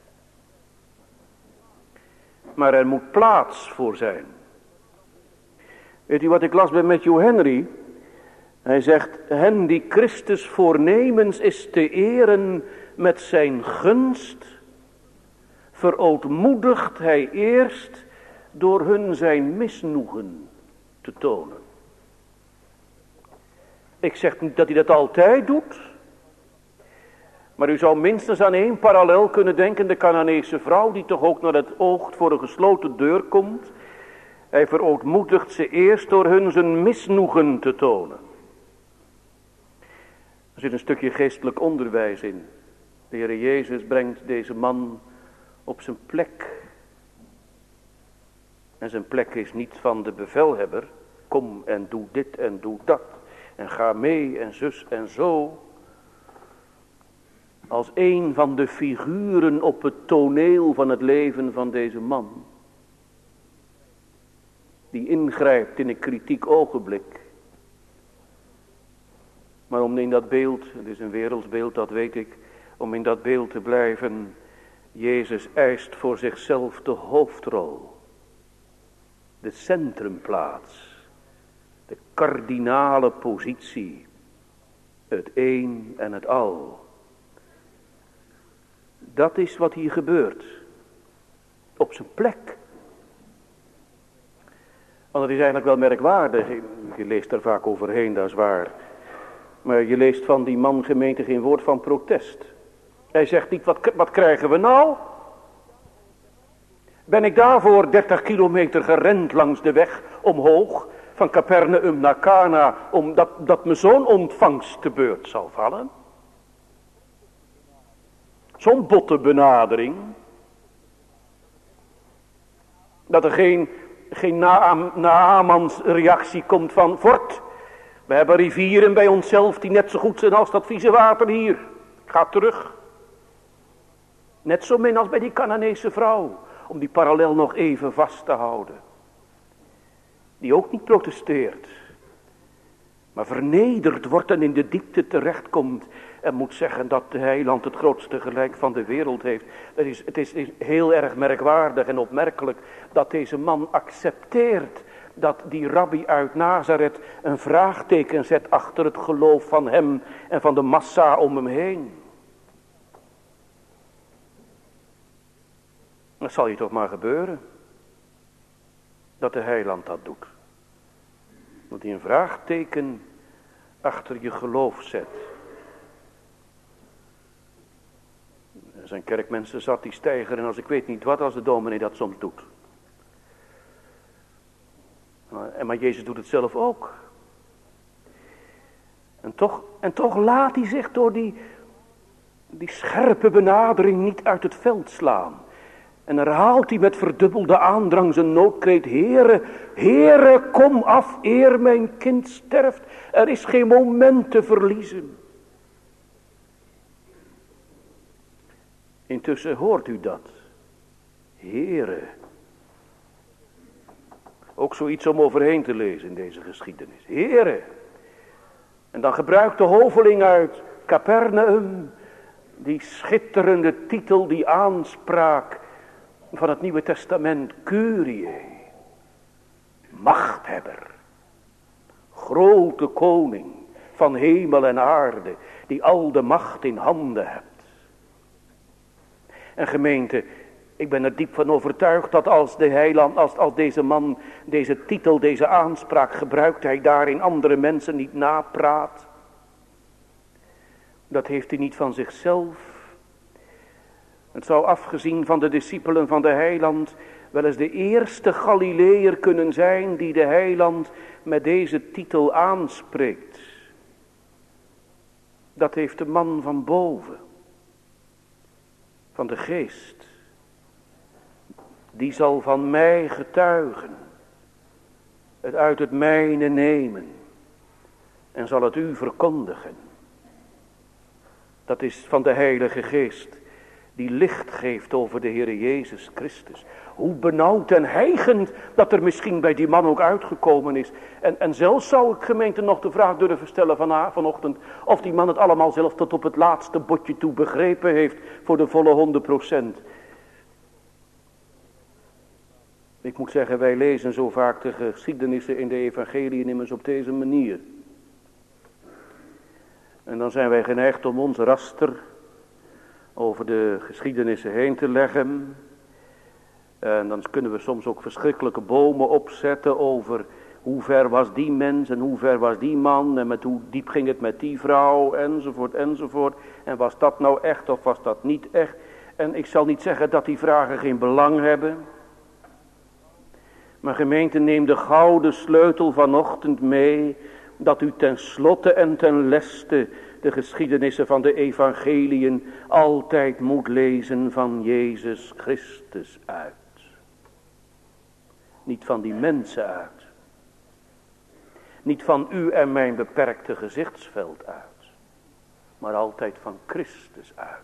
Maar er moet plaats voor zijn. Weet u wat ik las bij Matthew Henry? Hij zegt, hen die Christus voornemens is te eren met zijn gunst, verootmoedigt hij eerst door hun zijn misnoegen te tonen. Ik zeg niet dat hij dat altijd doet, maar u zou minstens aan één parallel kunnen denken, de Canaanese vrouw die toch ook naar het oog voor een gesloten deur komt. Hij verootmoedigt ze eerst door hun zijn misnoegen te tonen. Er zit een stukje geestelijk onderwijs in. De Heer Jezus brengt deze man op zijn plek. En zijn plek is niet van de bevelhebber. Kom en doe dit en doe dat. En ga mee en zus en zo. Als een van de figuren op het toneel van het leven van deze man. Die ingrijpt in een kritiek ogenblik. Maar om in dat beeld, het is een wereldsbeeld, dat weet ik, om in dat beeld te blijven, Jezus eist voor zichzelf de hoofdrol. De centrumplaats. De kardinale positie. Het een en het al. Dat is wat hier gebeurt. Op zijn plek. Want het is eigenlijk wel merkwaardig. Je leest er vaak overheen, dat is waar. Maar je leest van die man, gemeente, geen woord van protest. Hij zegt niet, wat, wat krijgen we nou? Ben ik daarvoor dertig kilometer gerend langs de weg omhoog, van Capernaum naar Cana, omdat dat me zo'n ontvangst te beurt zal vallen? Zo'n botte benadering. Dat er geen, geen Naamans reactie komt van, voort, we hebben rivieren bij onszelf die net zo goed zijn als dat vieze water hier. Ga terug. Net zo min als bij die Canaanese vrouw, om die parallel nog even vast te houden. Die ook niet protesteert, maar vernederd wordt en in de diepte terechtkomt en moet zeggen dat de heiland het grootste gelijk van de wereld heeft. Het is, het is heel erg merkwaardig en opmerkelijk dat deze man accepteert dat die rabbi uit Nazareth een vraagteken zet achter het geloof van hem en van de massa om hem heen. Dat zal je toch maar gebeuren, dat de heiland dat doet. Dat hij een vraagteken achter je geloof zet. Er zijn kerkmensen zat die stijgeren als ik weet niet wat, als de dominee dat soms doet. Maar, maar Jezus doet het zelf ook. En toch, en toch laat hij zich door die, die scherpe benadering niet uit het veld slaan. En herhaalt hij met verdubbelde aandrang zijn noodkreet: Heere, Heere, kom af eer mijn kind sterft. Er is geen moment te verliezen. Intussen hoort u dat. Heere. Ook zoiets om overheen te lezen in deze geschiedenis. Heere. En dan gebruikt de hoveling uit Capernaum die schitterende titel, die aanspraak van het Nieuwe Testament, Kyrie, machthebber, grote koning van hemel en aarde, die al de macht in handen hebt. En gemeente, ik ben er diep van overtuigd dat als de heiland, als, als deze man deze titel, deze aanspraak gebruikt, hij daarin andere mensen niet napraat. Dat heeft hij niet van zichzelf. Het zou afgezien van de discipelen van de heiland wel eens de eerste Galileër kunnen zijn die de heiland met deze titel aanspreekt. Dat heeft de man van boven, van de geest. Die zal van mij getuigen, het uit het mijne nemen en zal het u verkondigen. Dat is van de Heilige Geest, die licht geeft over de Heere Jezus Christus. Hoe benauwd en hijgend dat er misschien bij die man ook uitgekomen is. En, en zelfs zou ik gemeente nog de vraag durven stellen van, vanochtend, of die man het allemaal zelf tot op het laatste botje toe begrepen heeft voor de volle honderd procent. Ik moet zeggen, wij lezen zo vaak de geschiedenissen in de evangeliën immers op deze manier. En dan zijn wij geneigd om ons raster over de geschiedenissen heen te leggen. En dan kunnen we soms ook verschrikkelijke bomen opzetten over hoe ver was die mens en hoe ver was die man. En met hoe diep ging het met die vrouw enzovoort enzovoort. En was dat nou echt of was dat niet echt? En ik zal niet zeggen dat die vragen geen belang hebben. Maar gemeente, neem de gouden sleutel vanochtend mee, dat u ten slotte en ten leste de geschiedenissen van de evangeliën altijd moet lezen van Jezus Christus uit. Niet van die mensen uit. Niet van u en mijn beperkte gezichtsveld uit. Maar altijd van Christus uit.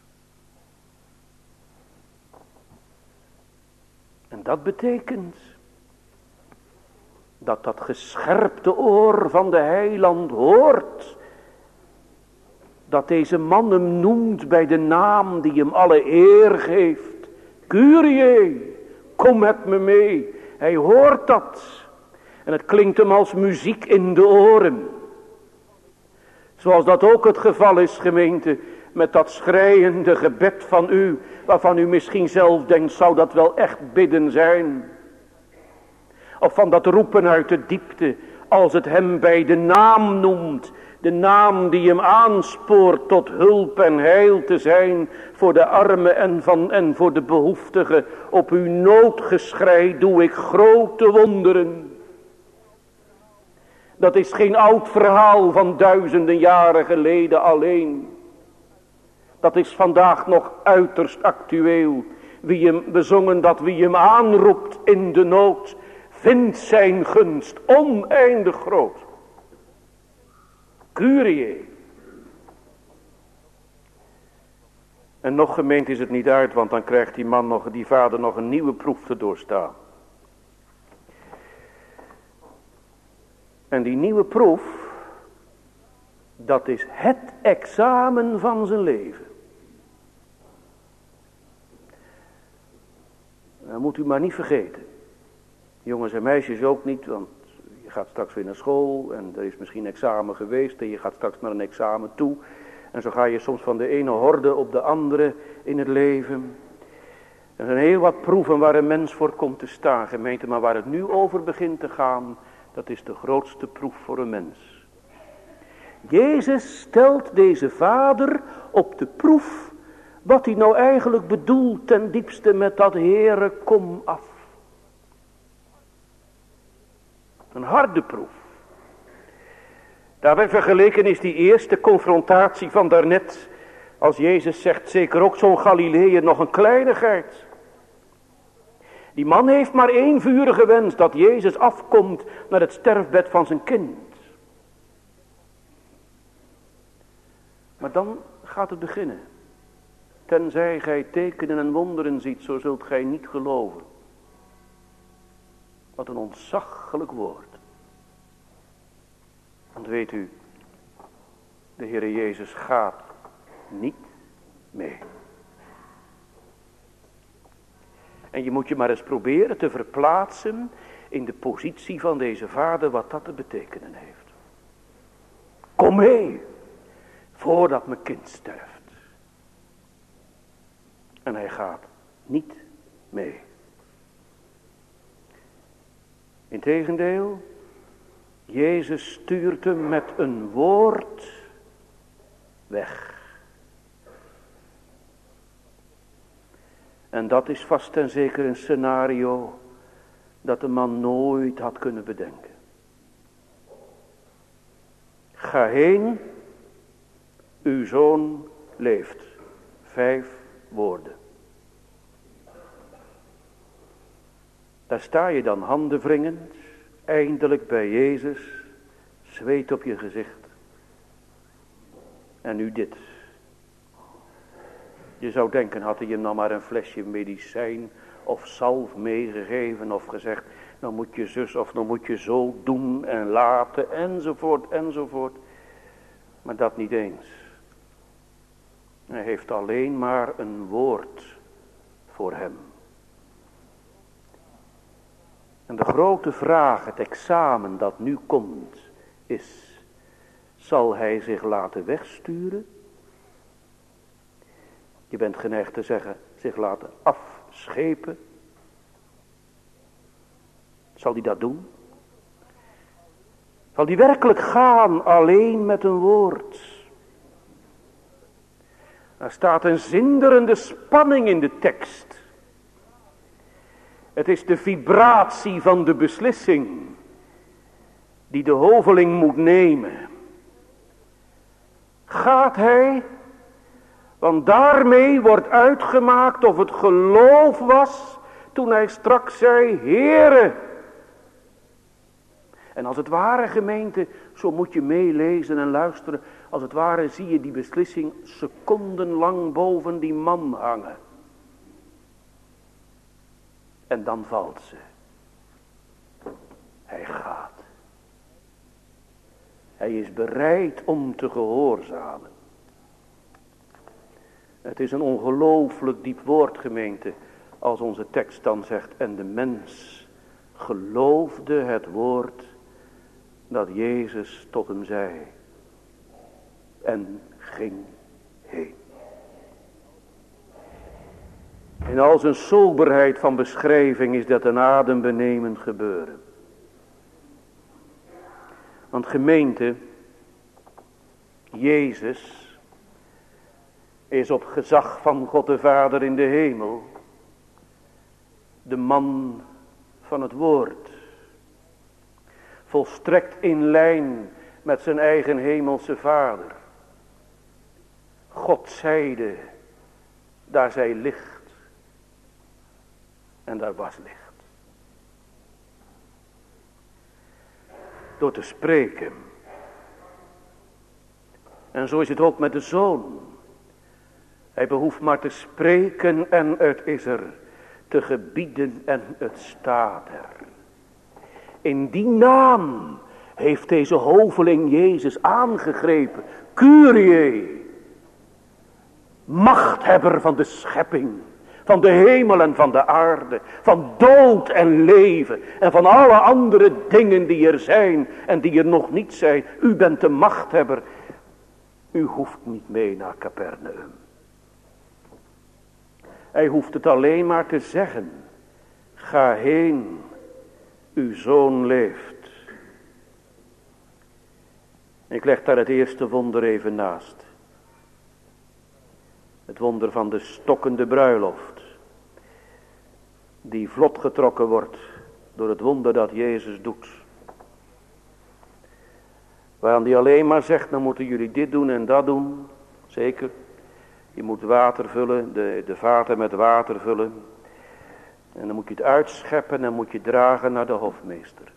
En dat betekent dat dat gescherpte oor van de heiland hoort, dat deze man hem noemt bij de naam die hem alle eer geeft. Kyrie, kom met me mee. Hij hoort dat. En het klinkt hem als muziek in de oren. Zoals dat ook het geval is, gemeente, met dat schreiende gebed van u, waarvan u misschien zelf denkt, zou dat wel echt bidden zijn? Of van dat roepen uit de diepte, als het hem bij de naam noemt. De naam die hem aanspoort tot hulp en heil te zijn voor de armen en, van, en voor de behoeftigen. Op uw noodgeschrei doe ik grote wonderen. Dat is geen oud verhaal van duizenden jaren geleden alleen. Dat is vandaag nog uiterst actueel. Wie hem bezongen dat wie hem aanroept in de nood, vindt zijn gunst oneindig groot. Kyrie. En nog gemeend is het niet uit, want dan krijgt die man nog, die vader nog een nieuwe proef te doorstaan. En die nieuwe proef, dat is het examen van zijn leven. Dat moet u maar niet vergeten. Jongens en meisjes ook niet, want je gaat straks weer naar school en er is misschien examen geweest en je gaat straks naar een examen toe. En zo ga je soms van de ene horde op de andere in het leven. Er zijn heel wat proeven waar een mens voor komt te staan, gemeente, maar waar het nu over begint te gaan, dat is de grootste proef voor een mens. Jezus stelt deze vader op de proef wat hij nou eigenlijk bedoelt ten diepste met dat Heere, kom af. Een harde proef. Daarbij vergeleken is die eerste confrontatie van daarnet, als Jezus zegt, zeker ook zo'n Galileër, nog een kleinigheid. Die man heeft maar één vurige wens, dat Jezus afkomt naar het sterfbed van zijn kind. Maar dan gaat het beginnen. Tenzij gij tekenen en wonderen ziet, zo zult gij niet geloven. Wat een ontzaglijk woord. Want weet u, de Heere Jezus gaat niet mee. En je moet je maar eens proberen te verplaatsen in de positie van deze vader, wat dat te betekenen heeft. Kom mee, voordat mijn kind sterft. En hij gaat niet mee. Integendeel, Jezus stuurt hem met een woord weg. En dat is vast en zeker een scenario dat de man nooit had kunnen bedenken. Ga heen, uw zoon leeft. Vijf woorden. Daar sta je dan handenwringend, eindelijk bij Jezus, zweet op je gezicht. En nu dit. Je zou denken, had hij hem nou maar een flesje medicijn of zalf meegegeven of gezegd, nou moet je zus of nou moet je zo doen en laten enzovoort enzovoort. Maar dat niet eens. Hij heeft alleen maar een woord voor hem. En de grote vraag, het examen dat nu komt, is, zal hij zich laten wegsturen? Je bent geneigd te zeggen, zich laten afschepen. Zal hij dat doen? Zal hij werkelijk gaan alleen met een woord? Er staat een zinderende spanning in de tekst. Het is de vibratie van de beslissing die de hoveling moet nemen. Gaat hij? Want daarmee wordt uitgemaakt of het geloof was toen hij straks zei, Heere. En als het ware, gemeente, zo moet je meelezen en luisteren. Als het ware zie je die beslissing secondenlang boven die man hangen. En dan valt ze. Hij gaat. Hij is bereid om te gehoorzamen. Het is een ongelooflijk diep woord, gemeente, als onze tekst dan zegt, en de mens geloofde het woord dat Jezus tot hem zei en ging heen. In al zijn soberheid van beschrijving is dat een adembenemend gebeuren. Want gemeente, Jezus is op gezag van God de Vader in de hemel de man van het woord. Volstrekt in lijn met zijn eigen hemelse Vader. God zeide, daar zij licht. En daar was licht. Door te spreken. En zo is het ook met de Zoon. Hij behoeft maar te spreken en het is er. Te gebieden en het staat er. In die naam heeft deze hoveling Jezus aangegrepen. Kyrie. Machthebber van de schepping. Van de hemel en van de aarde. Van dood en leven. En van alle andere dingen die er zijn. En die er nog niet zijn. U bent de machthebber. U hoeft niet mee naar Capernaum. Hij hoeft het alleen maar te zeggen. Ga heen. Uw zoon leeft. Ik leg daar het eerste wonder even naast. Het wonder van de stokkende bruiloft. Die vlot getrokken wordt door het wonder dat Jezus doet. Waaraan hij alleen maar zegt, dan moeten jullie dit doen en dat doen. Zeker. Je moet water vullen, de, de vaten met water vullen. En dan moet je het uitscheppen en dan moet je dragen naar de hofmeester.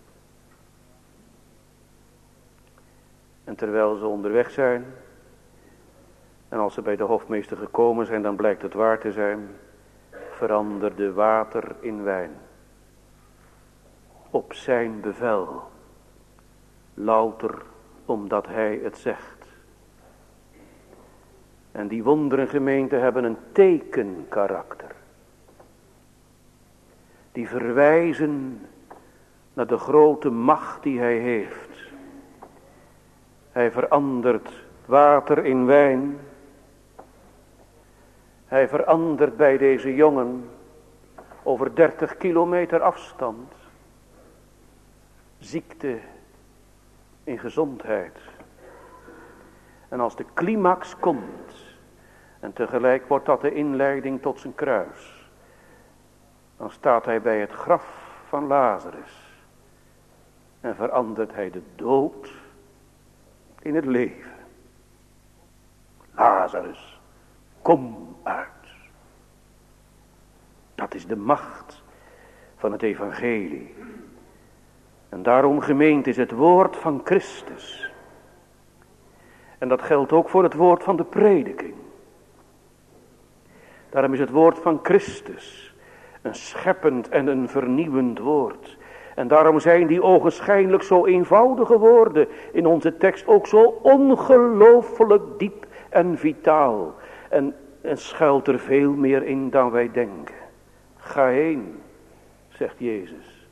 En terwijl ze onderweg zijn. En als ze bij de hofmeester gekomen zijn, dan blijkt het waar te zijn. Veranderde water in wijn. Op zijn bevel. Louter omdat hij het zegt. En die wonderen gemeenten hebben een tekenkarakter. Die verwijzen naar de grote macht die hij heeft. Hij verandert water in wijn. Hij verandert bij deze jongen over dertig kilometer afstand. Ziekte in gezondheid. En als de climax komt. En tegelijk wordt dat de inleiding tot zijn kruis. Dan staat hij bij het graf van Lazarus. En verandert hij de dood in het leven. Lazarus, kom uit. Dat is de macht van het evangelie. En daarom gemeend is het woord van Christus. En dat geldt ook voor het woord van de prediking. Daarom is het woord van Christus een scheppend en een vernieuwend woord. En daarom zijn die ogenschijnlijk zo eenvoudige woorden in onze tekst ook zo ongelooflijk diep en vitaal. En, en schuilt er veel meer in dan wij denken. Ga heen, zegt Jezus.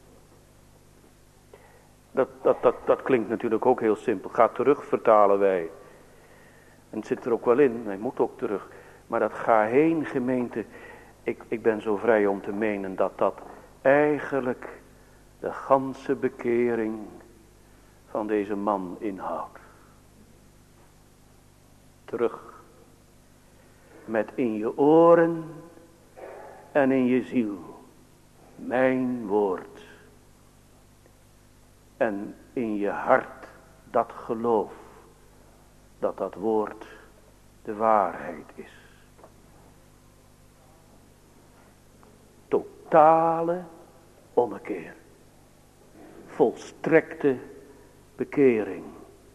Dat, dat, dat, dat klinkt natuurlijk ook heel simpel. Ga terug, vertalen wij. En het zit er ook wel in, hij moet ook terug. Maar dat ga heen, gemeente, ik, ik ben zo vrij om te menen dat dat eigenlijk de ganse bekering van deze man inhoudt. Terug. Met in je oren en in je ziel mijn woord. En in je hart dat geloof dat dat woord de waarheid is. Totale ommekeer. Volstrekte bekering.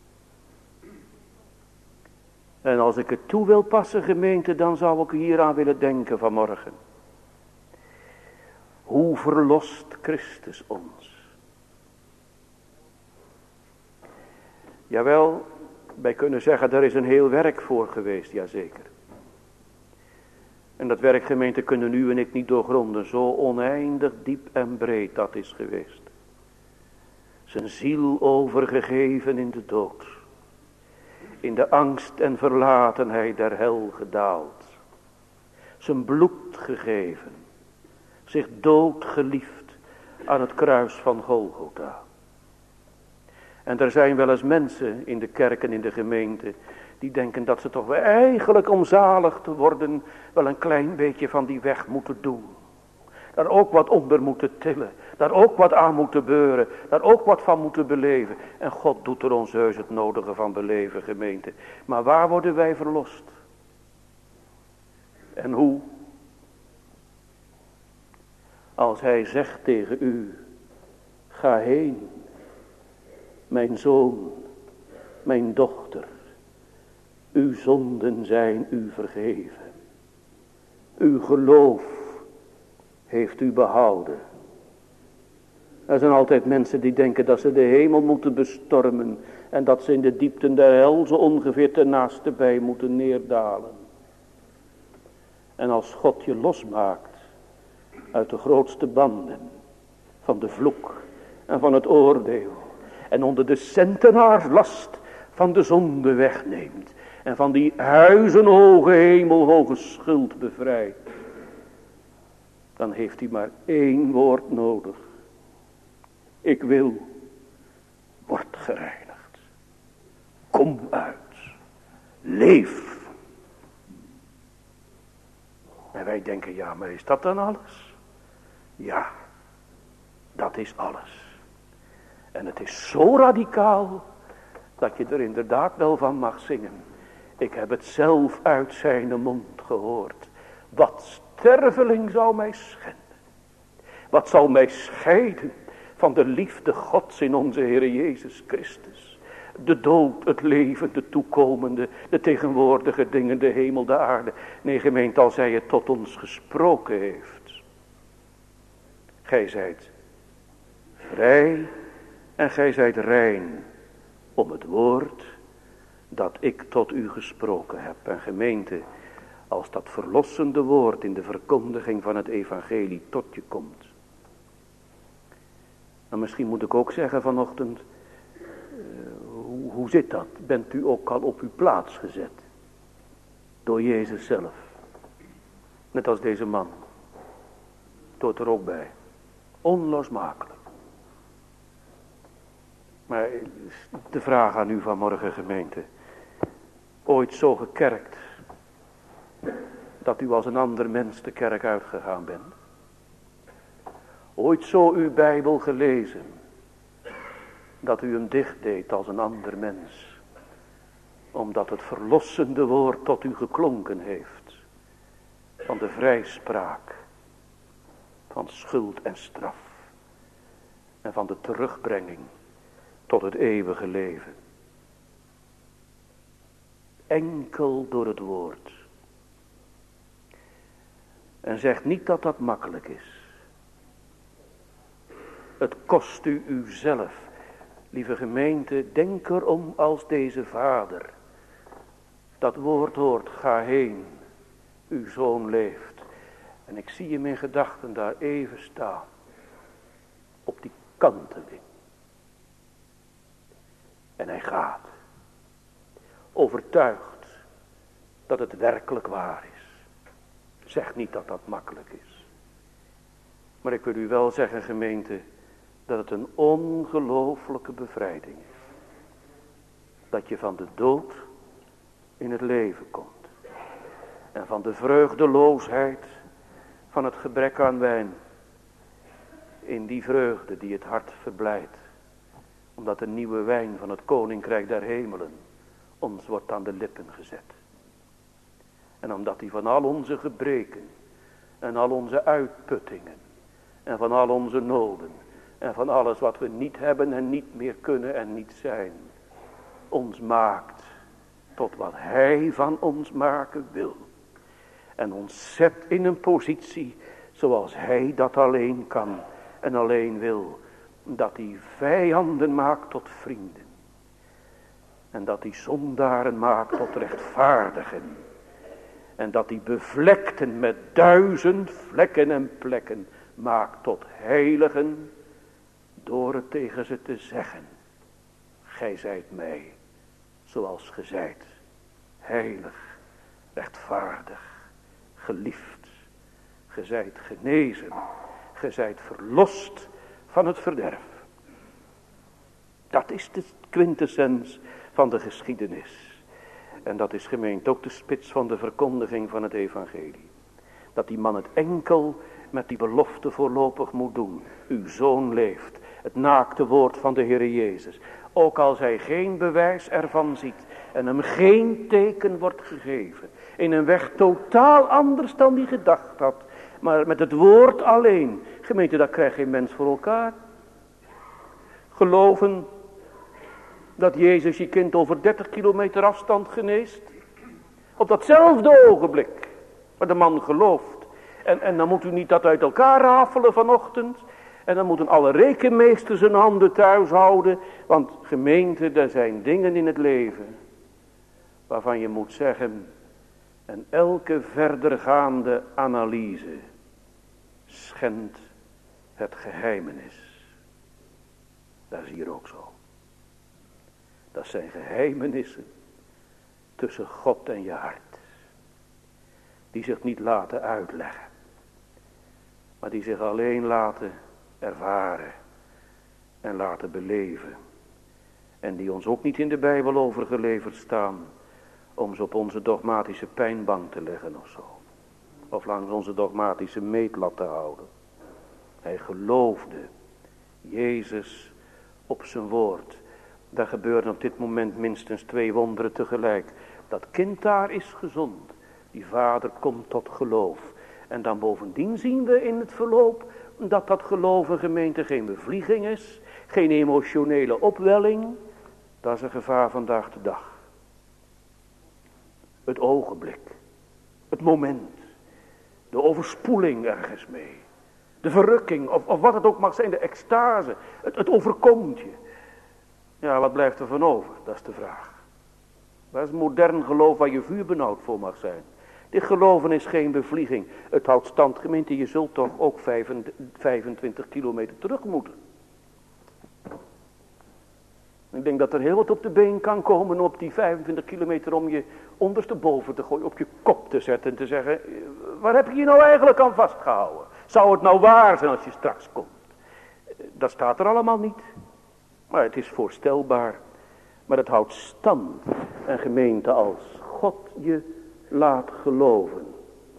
En als ik het toe wil passen, gemeente, dan zou ik hieraan willen denken vanmorgen. Hoe verlost Christus ons? Jawel, wij kunnen zeggen, er is een heel werk voor geweest, jazeker. En dat werk, gemeente, kunnen u en ik niet doorgronden. Zo oneindig diep en breed dat is geweest. Zijn ziel overgegeven in de dood. In de angst en verlatenheid der hel gedaald. Zijn bloed gegeven. Zich dood geliefd aan het kruis van Golgotha. En er zijn wel eens mensen in de kerk en in de gemeente die denken dat ze toch wel eigenlijk om zalig te worden wel een klein beetje van die weg moeten doen. Daar ook wat onder moeten tillen. Daar ook wat aan moeten beuren. Daar ook wat van moeten beleven. En God doet er ons heus het nodige van beleven, gemeente. Maar waar worden wij verlost? En hoe? Als hij zegt tegen u, ga heen, mijn zoon, mijn dochter, uw zonden zijn u vergeven. Uw geloof heeft u behouden. Er zijn altijd mensen die denken dat ze de hemel moeten bestormen en dat ze in de diepten der hel zo ongeveer ten naaste bij moeten neerdalen. En als God je losmaakt uit de grootste banden van de vloek en van het oordeel en onder de centenaarslast van de zonde wegneemt en van die huizenhoge hemelhoge schuld bevrijdt, dan heeft hij maar één woord nodig. Ik wil, word gereinigd. Kom uit. Leef. En wij denken, ja, maar is dat dan alles? Ja, dat is alles. En het is zo radicaal dat je er inderdaad wel van mag zingen. Ik heb het zelf uit zijn mond gehoord. Wat sterveling zou mij schenden. Wat zal mij scheiden van de liefde Gods in onze Heer Jezus Christus. De dood, het leven, de toekomende, de tegenwoordige dingen, de hemel, de aarde. Nee, gemeente, als hij het tot ons gesproken heeft. Gij zijt vrij en gij zijt rein om het woord dat ik tot u gesproken heb. En gemeente, als dat verlossende woord in de verkondiging van het evangelie tot je komt. Nou, misschien moet ik ook zeggen vanochtend, uh, hoe, hoe zit dat? Bent u ook al op uw plaats gezet? Door Jezus zelf. Net als deze man. Het hoort er ook bij. Onlosmakelijk. Maar de vraag aan u vanmorgen, gemeente. Ooit zo gekerkt dat u als een ander mens de kerk uitgegaan bent? Ooit zo uw Bijbel gelezen dat u hem dicht deed als een ander mens, omdat het verlossende woord tot u geklonken heeft van de vrijspraak van schuld en straf en van de terugbrenging tot het eeuwige leven. Enkel door het woord. En zeg niet dat dat makkelijk is. Het kost u uzelf. Lieve gemeente, denk erom als deze vader. Dat woord hoort, ga heen. Uw zoon leeft. En ik zie hem in gedachten daar even staan. Op die kanteling. En hij gaat. Overtuigd dat het werkelijk waar is. Zeg niet dat dat makkelijk is. Maar ik wil u wel zeggen, gemeente, dat het een ongelooflijke bevrijding is. Dat je van de dood in het leven komt. En van de vreugdeloosheid van het gebrek aan wijn. In die vreugde die het hart verblijdt. Omdat de nieuwe wijn van het koninkrijk der hemelen ons wordt aan de lippen gezet. En omdat hij van al onze gebreken en al onze uitputtingen en van al onze noden en van alles wat we niet hebben en niet meer kunnen en niet zijn, ons maakt tot wat hij van ons maken wil. En ons zet in een positie zoals hij dat alleen kan en alleen wil. Dat hij vijanden maakt tot vrienden. En dat hij zondaren maakt tot rechtvaardigen. En dat hij bevlekten met duizend vlekken en plekken maakt tot heiligen. Door het tegen ze te zeggen. Gij zijt mij zoals ge zijt. Heilig, rechtvaardig, geliefd. Ge zijt genezen. Ge zijt verlost van het verderf. Dat is de quintessens van de geschiedenis. En dat is gemeend ook de spits van de verkondiging van het evangelie. Dat die man het enkel met die belofte voorlopig moet doen. Uw zoon leeft. Het naakte woord van de Heere Jezus. Ook als hij geen bewijs ervan ziet. En hem geen teken wordt gegeven. In een weg totaal anders dan die gedacht had. Maar met het woord alleen. Gemeente, dat krijgt geen mens voor elkaar. Geloven dat Jezus je kind over dertig kilometer afstand geneest. Op datzelfde ogenblik. Maar de man gelooft. En, en dan moet u niet dat uit elkaar rafelen vanochtend. En dan moeten alle rekenmeesters hun handen thuis houden. Want gemeente, er zijn dingen in het leven. Waarvan je moet zeggen. En elke verdergaande analyse schendt het geheimenis. Dat is hier ook zo. Dat zijn geheimenissen tussen God en je hart. Die zich niet laten uitleggen. Maar die zich alleen laten ervaren en laten beleven. En die ons ook niet in de Bijbel overgeleverd staan. Om ze op onze dogmatische pijnbank te leggen of zo. Of langs onze dogmatische meetlat te houden. Hij geloofde Jezus op zijn woord. Daar gebeuren op dit moment minstens twee wonderen tegelijk. Dat kind daar is gezond. Die vader komt tot geloof. En dan bovendien zien we in het verloop dat dat geloof een gemeente geen bevlieging is. Geen emotionele opwelling. Dat is een gevaar vandaag de dag. Het ogenblik. Het moment. De overspoeling ergens mee. De verrukking of, of wat het ook mag zijn. De extase. Het, het overkomt je. Ja, wat blijft er van over? Dat is de vraag. Dat is modern geloof waar je vuur benauwd voor mag zijn. Dit geloven is geen bevlieging. Het houdt stand, gemeente. Je zult toch ook vijfentwintig kilometer terug moeten. Ik denk dat er heel wat op de been kan komen op die vijfentwintig kilometer om je ondersteboven te gooien, op je kop te zetten en te zeggen, waar heb je je nou eigenlijk aan vastgehouden? Zou het nou waar zijn als je straks komt? Dat staat er allemaal niet. Maar het is voorstelbaar. Maar het houdt stand. En gemeente, als God je laat geloven,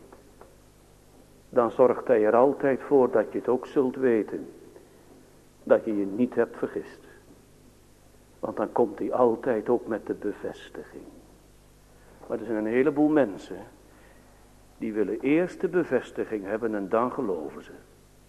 dan zorgt hij er altijd voor dat je het ook zult weten. Dat je je niet hebt vergist. Want dan komt hij altijd ook met de bevestiging. Maar er zijn een heleboel mensen die willen eerst de bevestiging hebben en dan geloven ze.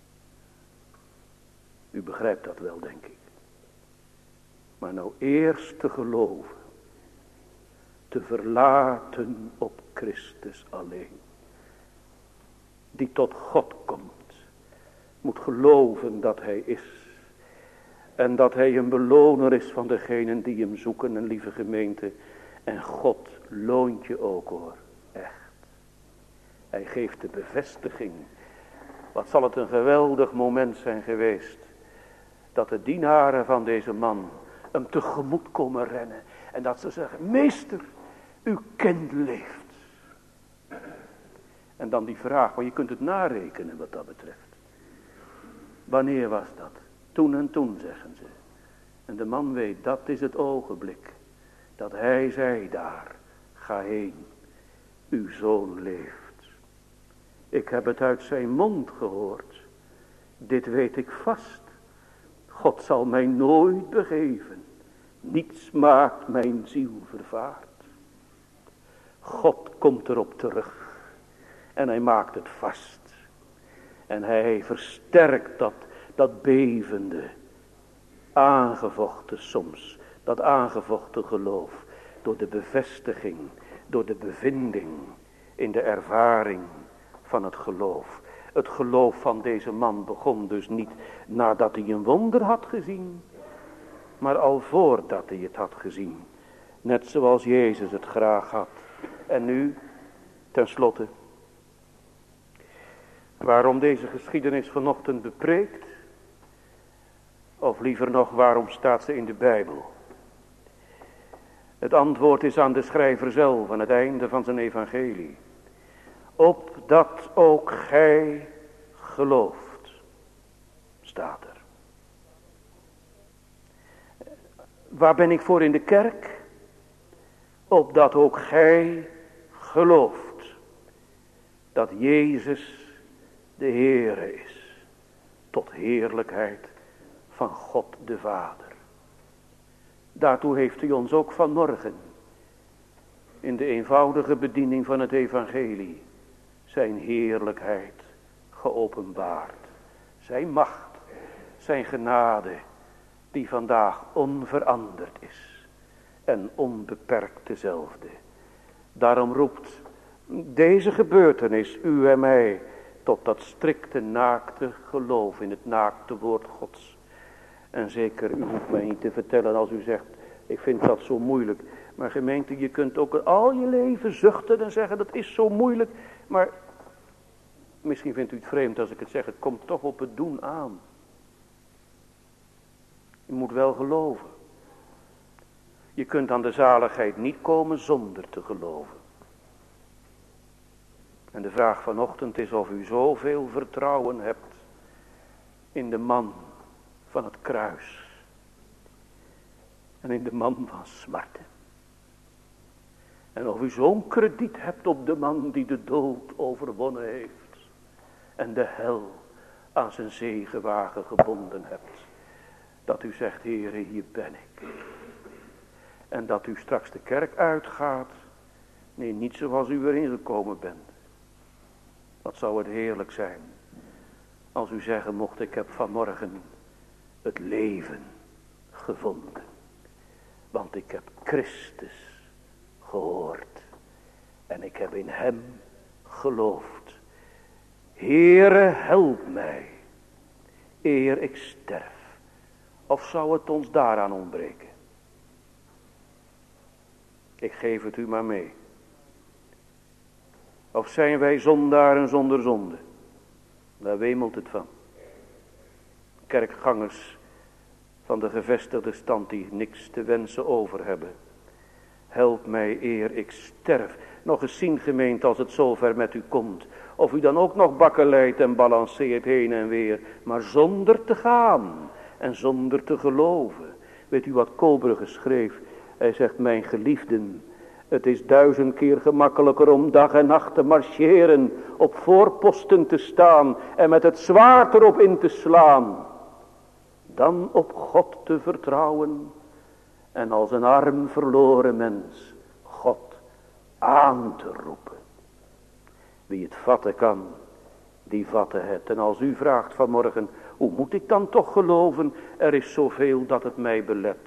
U begrijpt dat wel, denk ik. Maar nou eerst te geloven. Te verlaten op Christus alleen. Die tot God komt. Moet geloven dat hij is. En dat hij een beloner is van degenen die hem zoeken, een lieve gemeente. En God loont je ook hoor, echt. Hij geeft de bevestiging. Wat zal het een geweldig moment zijn geweest. Dat de dienaren van deze man hem tegemoet komen rennen. En dat ze zeggen, meester, uw kind leeft. En dan die vraag, maar je kunt het narekenen wat dat betreft. Wanneer was dat? Toen en toen, zeggen ze. En de man weet, dat is het ogenblik. Dat hij zei daar, ga heen. Uw zoon leeft. Ik heb het uit zijn mond gehoord. Dit weet ik vast. God zal mij nooit begeven. Niets maakt mijn ziel vervaard. God komt erop terug. En hij maakt het vast. En hij versterkt dat, dat bevende, aangevochten soms, dat aangevochten geloof. Door de bevestiging, door de bevinding in de ervaring van het geloof. Het geloof van deze man begon dus niet nadat hij een wonder had gezien. Maar al voordat hij het had gezien. Net zoals Jezus het graag had. En nu, tenslotte. Waarom deze geschiedenis vanochtend bepreekt? Of liever nog, waarom staat ze in de Bijbel? Het antwoord is aan de schrijver zelf aan het einde van zijn evangelie. Opdat ook gij gelooft, staat er. Waar ben ik voor in de kerk? Opdat ook gij gelooft dat Jezus de Heere is, tot heerlijkheid van God de Vader. Daartoe heeft u ons ook vanmorgen in de eenvoudige bediening van het evangelie zijn heerlijkheid geopenbaard. Zijn macht, zijn genade, die vandaag onveranderd is en onbeperkt dezelfde. Daarom roept deze gebeurtenis u en mij tot dat strikte naakte geloof in het naakte woord Gods. En zeker, u hoeft mij niet te vertellen als u zegt, ik vind dat zo moeilijk. Maar gemeente, je kunt ook al je leven zuchten en zeggen, dat is zo moeilijk. Maar misschien vindt u het vreemd als ik het zeg, het komt toch op het doen aan. Je moet wel geloven. Je kunt aan de zaligheid niet komen zonder te geloven. En de vraag vanochtend is of u zoveel vertrouwen hebt in de man van het kruis. En in de man van smarten. En of u zo'n krediet hebt op de man die de dood overwonnen heeft. En de hel aan zijn zegenwagen gebonden hebt. Dat u zegt, Heere, hier ben ik. En dat u straks de kerk uitgaat. Nee, niet zoals u erin gekomen bent. Wat zou het heerlijk zijn. Als u zeggen mocht, ik heb vanmorgen het leven gevonden. Want ik heb Christus gehoord. En ik heb in hem geloofd. Heere, help mij. Eer ik sterf. Of zou het ons daaraan ontbreken? Ik geef het u maar mee. Of zijn wij zondaren zonder zonde? Daar wemelt het van. Kerkgangers van de gevestigde stand die niks te wensen over hebben. Help mij eer ik sterf. Nog eens zien gemeente als het zover met u komt. Of u dan ook nog bakkeleidt en balanceert heen en weer. Maar zonder te gaan en zonder te geloven. Weet u wat Koolbrugge schreef? Hij zegt, mijn geliefden, het is duizend keer gemakkelijker om dag en nacht te marcheren, op voorposten te staan en met het zwaard erop in te slaan, dan op God te vertrouwen en als een arm verloren mens God aan te roepen. Wie het vatten kan, die vatten het. En als u vraagt vanmorgen, hoe moet ik dan toch geloven? Er is zoveel dat het mij belet.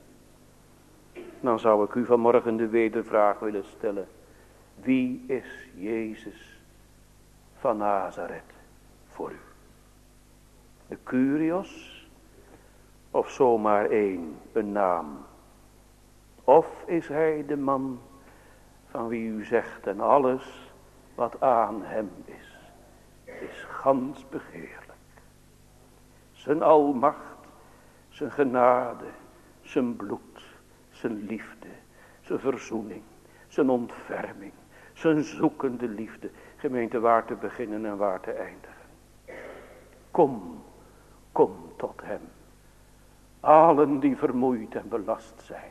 Dan zou ik u vanmorgen de wedervraag willen stellen. Wie is Jezus van Nazareth voor u? De Kyrios? Of zomaar één, een naam? Of is hij de man van wie u zegt en alles wat aan hem is, is gans begeerlijk. Zijn almacht, zijn genade, zijn bloed, zijn liefde, zijn verzoening, zijn ontferming, zijn zoekende liefde. Gemeente, waar te beginnen en waar te eindigen. Kom, kom tot hem. Allen die vermoeid en belast zijn.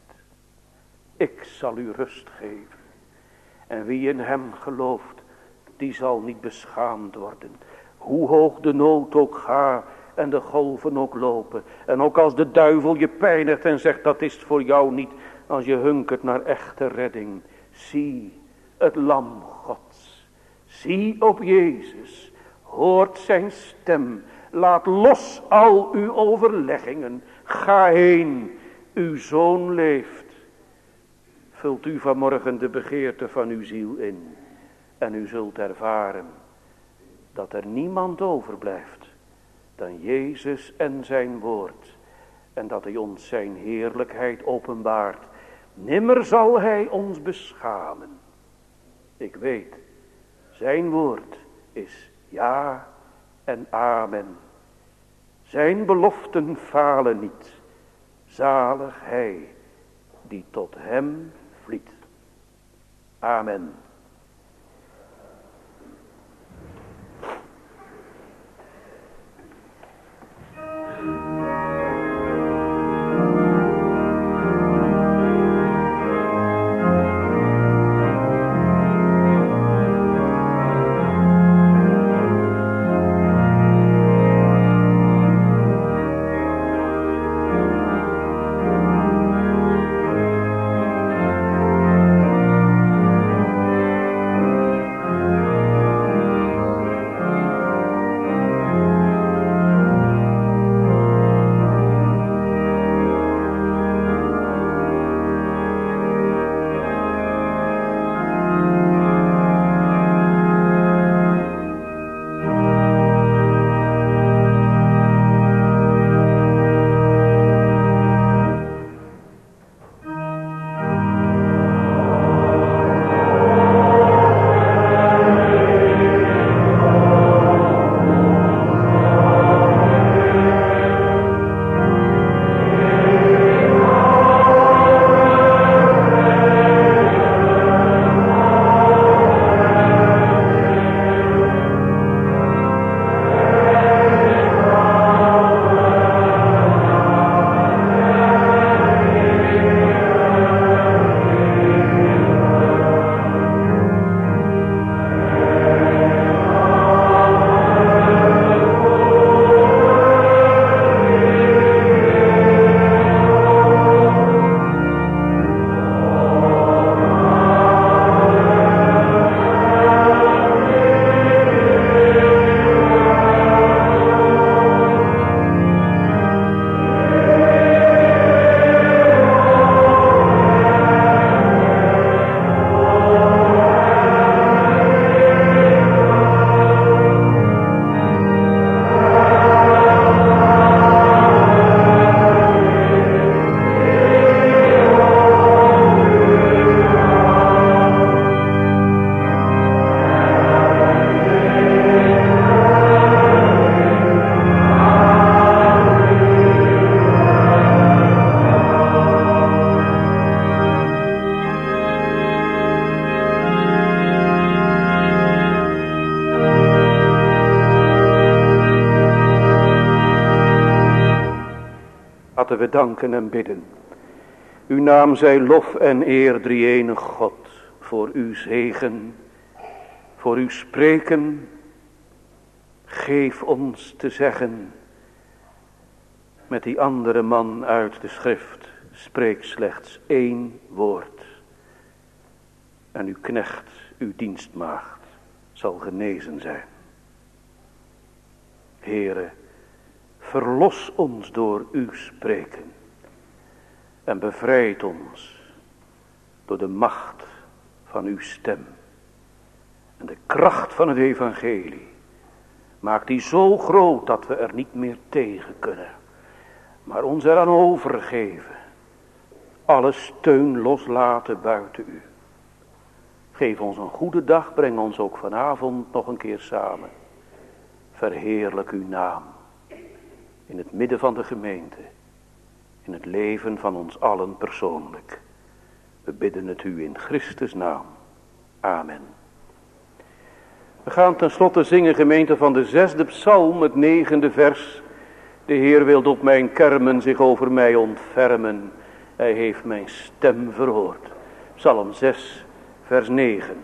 Ik zal u rust geven. En wie in hem gelooft, die zal niet beschaamd worden. Hoe hoog de nood ook gaat en de golven ook lopen. En ook als de duivel je pijnigt en zegt, dat is voor jou niet. Als je hunkert naar echte redding. Zie het lam Gods. Zie op Jezus. Hoort zijn stem. Laat los al uw overleggingen. Ga heen. Uw zoon leeft. Vult u vanmorgen de begeerte van uw ziel in. En u zult ervaren dat er niemand overblijft dan Jezus en zijn woord. En dat hij ons zijn heerlijkheid openbaart. Nimmer zal hij ons beschamen. Ik weet, zijn woord is ja en amen. Zijn beloften falen niet. Zalig hij die tot hem vliet. Amen. laten we danken en bidden. Uw naam zij lof en eer, drie-enige God, voor uw zegen, voor uw spreken. Geef ons te zeggen met die andere man uit de schrift, spreek slechts één woord. En uw knecht, uw dienstmaagd, zal genezen zijn. Heere, verlos ons door uw spreken. En bevrijd ons door de macht van uw stem. En de kracht van het evangelie. Maak die zo groot dat we er niet meer tegen kunnen. Maar ons eraan overgeven. Alle steun loslaten buiten u. Geef ons een goede dag. Breng ons ook vanavond nog een keer samen. Verheerlijk uw naam. In het midden van de gemeente. In het leven van ons allen persoonlijk. We bidden het u in Christus naam. Amen. We gaan tenslotte zingen, gemeente, van de zesde psalm, het negende vers. De Heer wil op mijn kermen zich over mij ontfermen. Hij heeft mijn stem verhoord. Psalm zes, vers negen.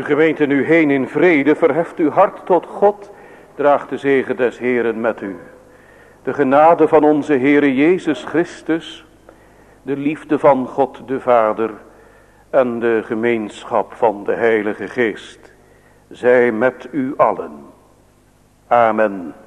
gemeente nu heen in vrede, verheft uw hart tot God, draagt de zegen des Heeren met u. De genade van onze Heere Jezus Christus, de liefde van God de Vader en de gemeenschap van de Heilige Geest, zij met u allen. Amen.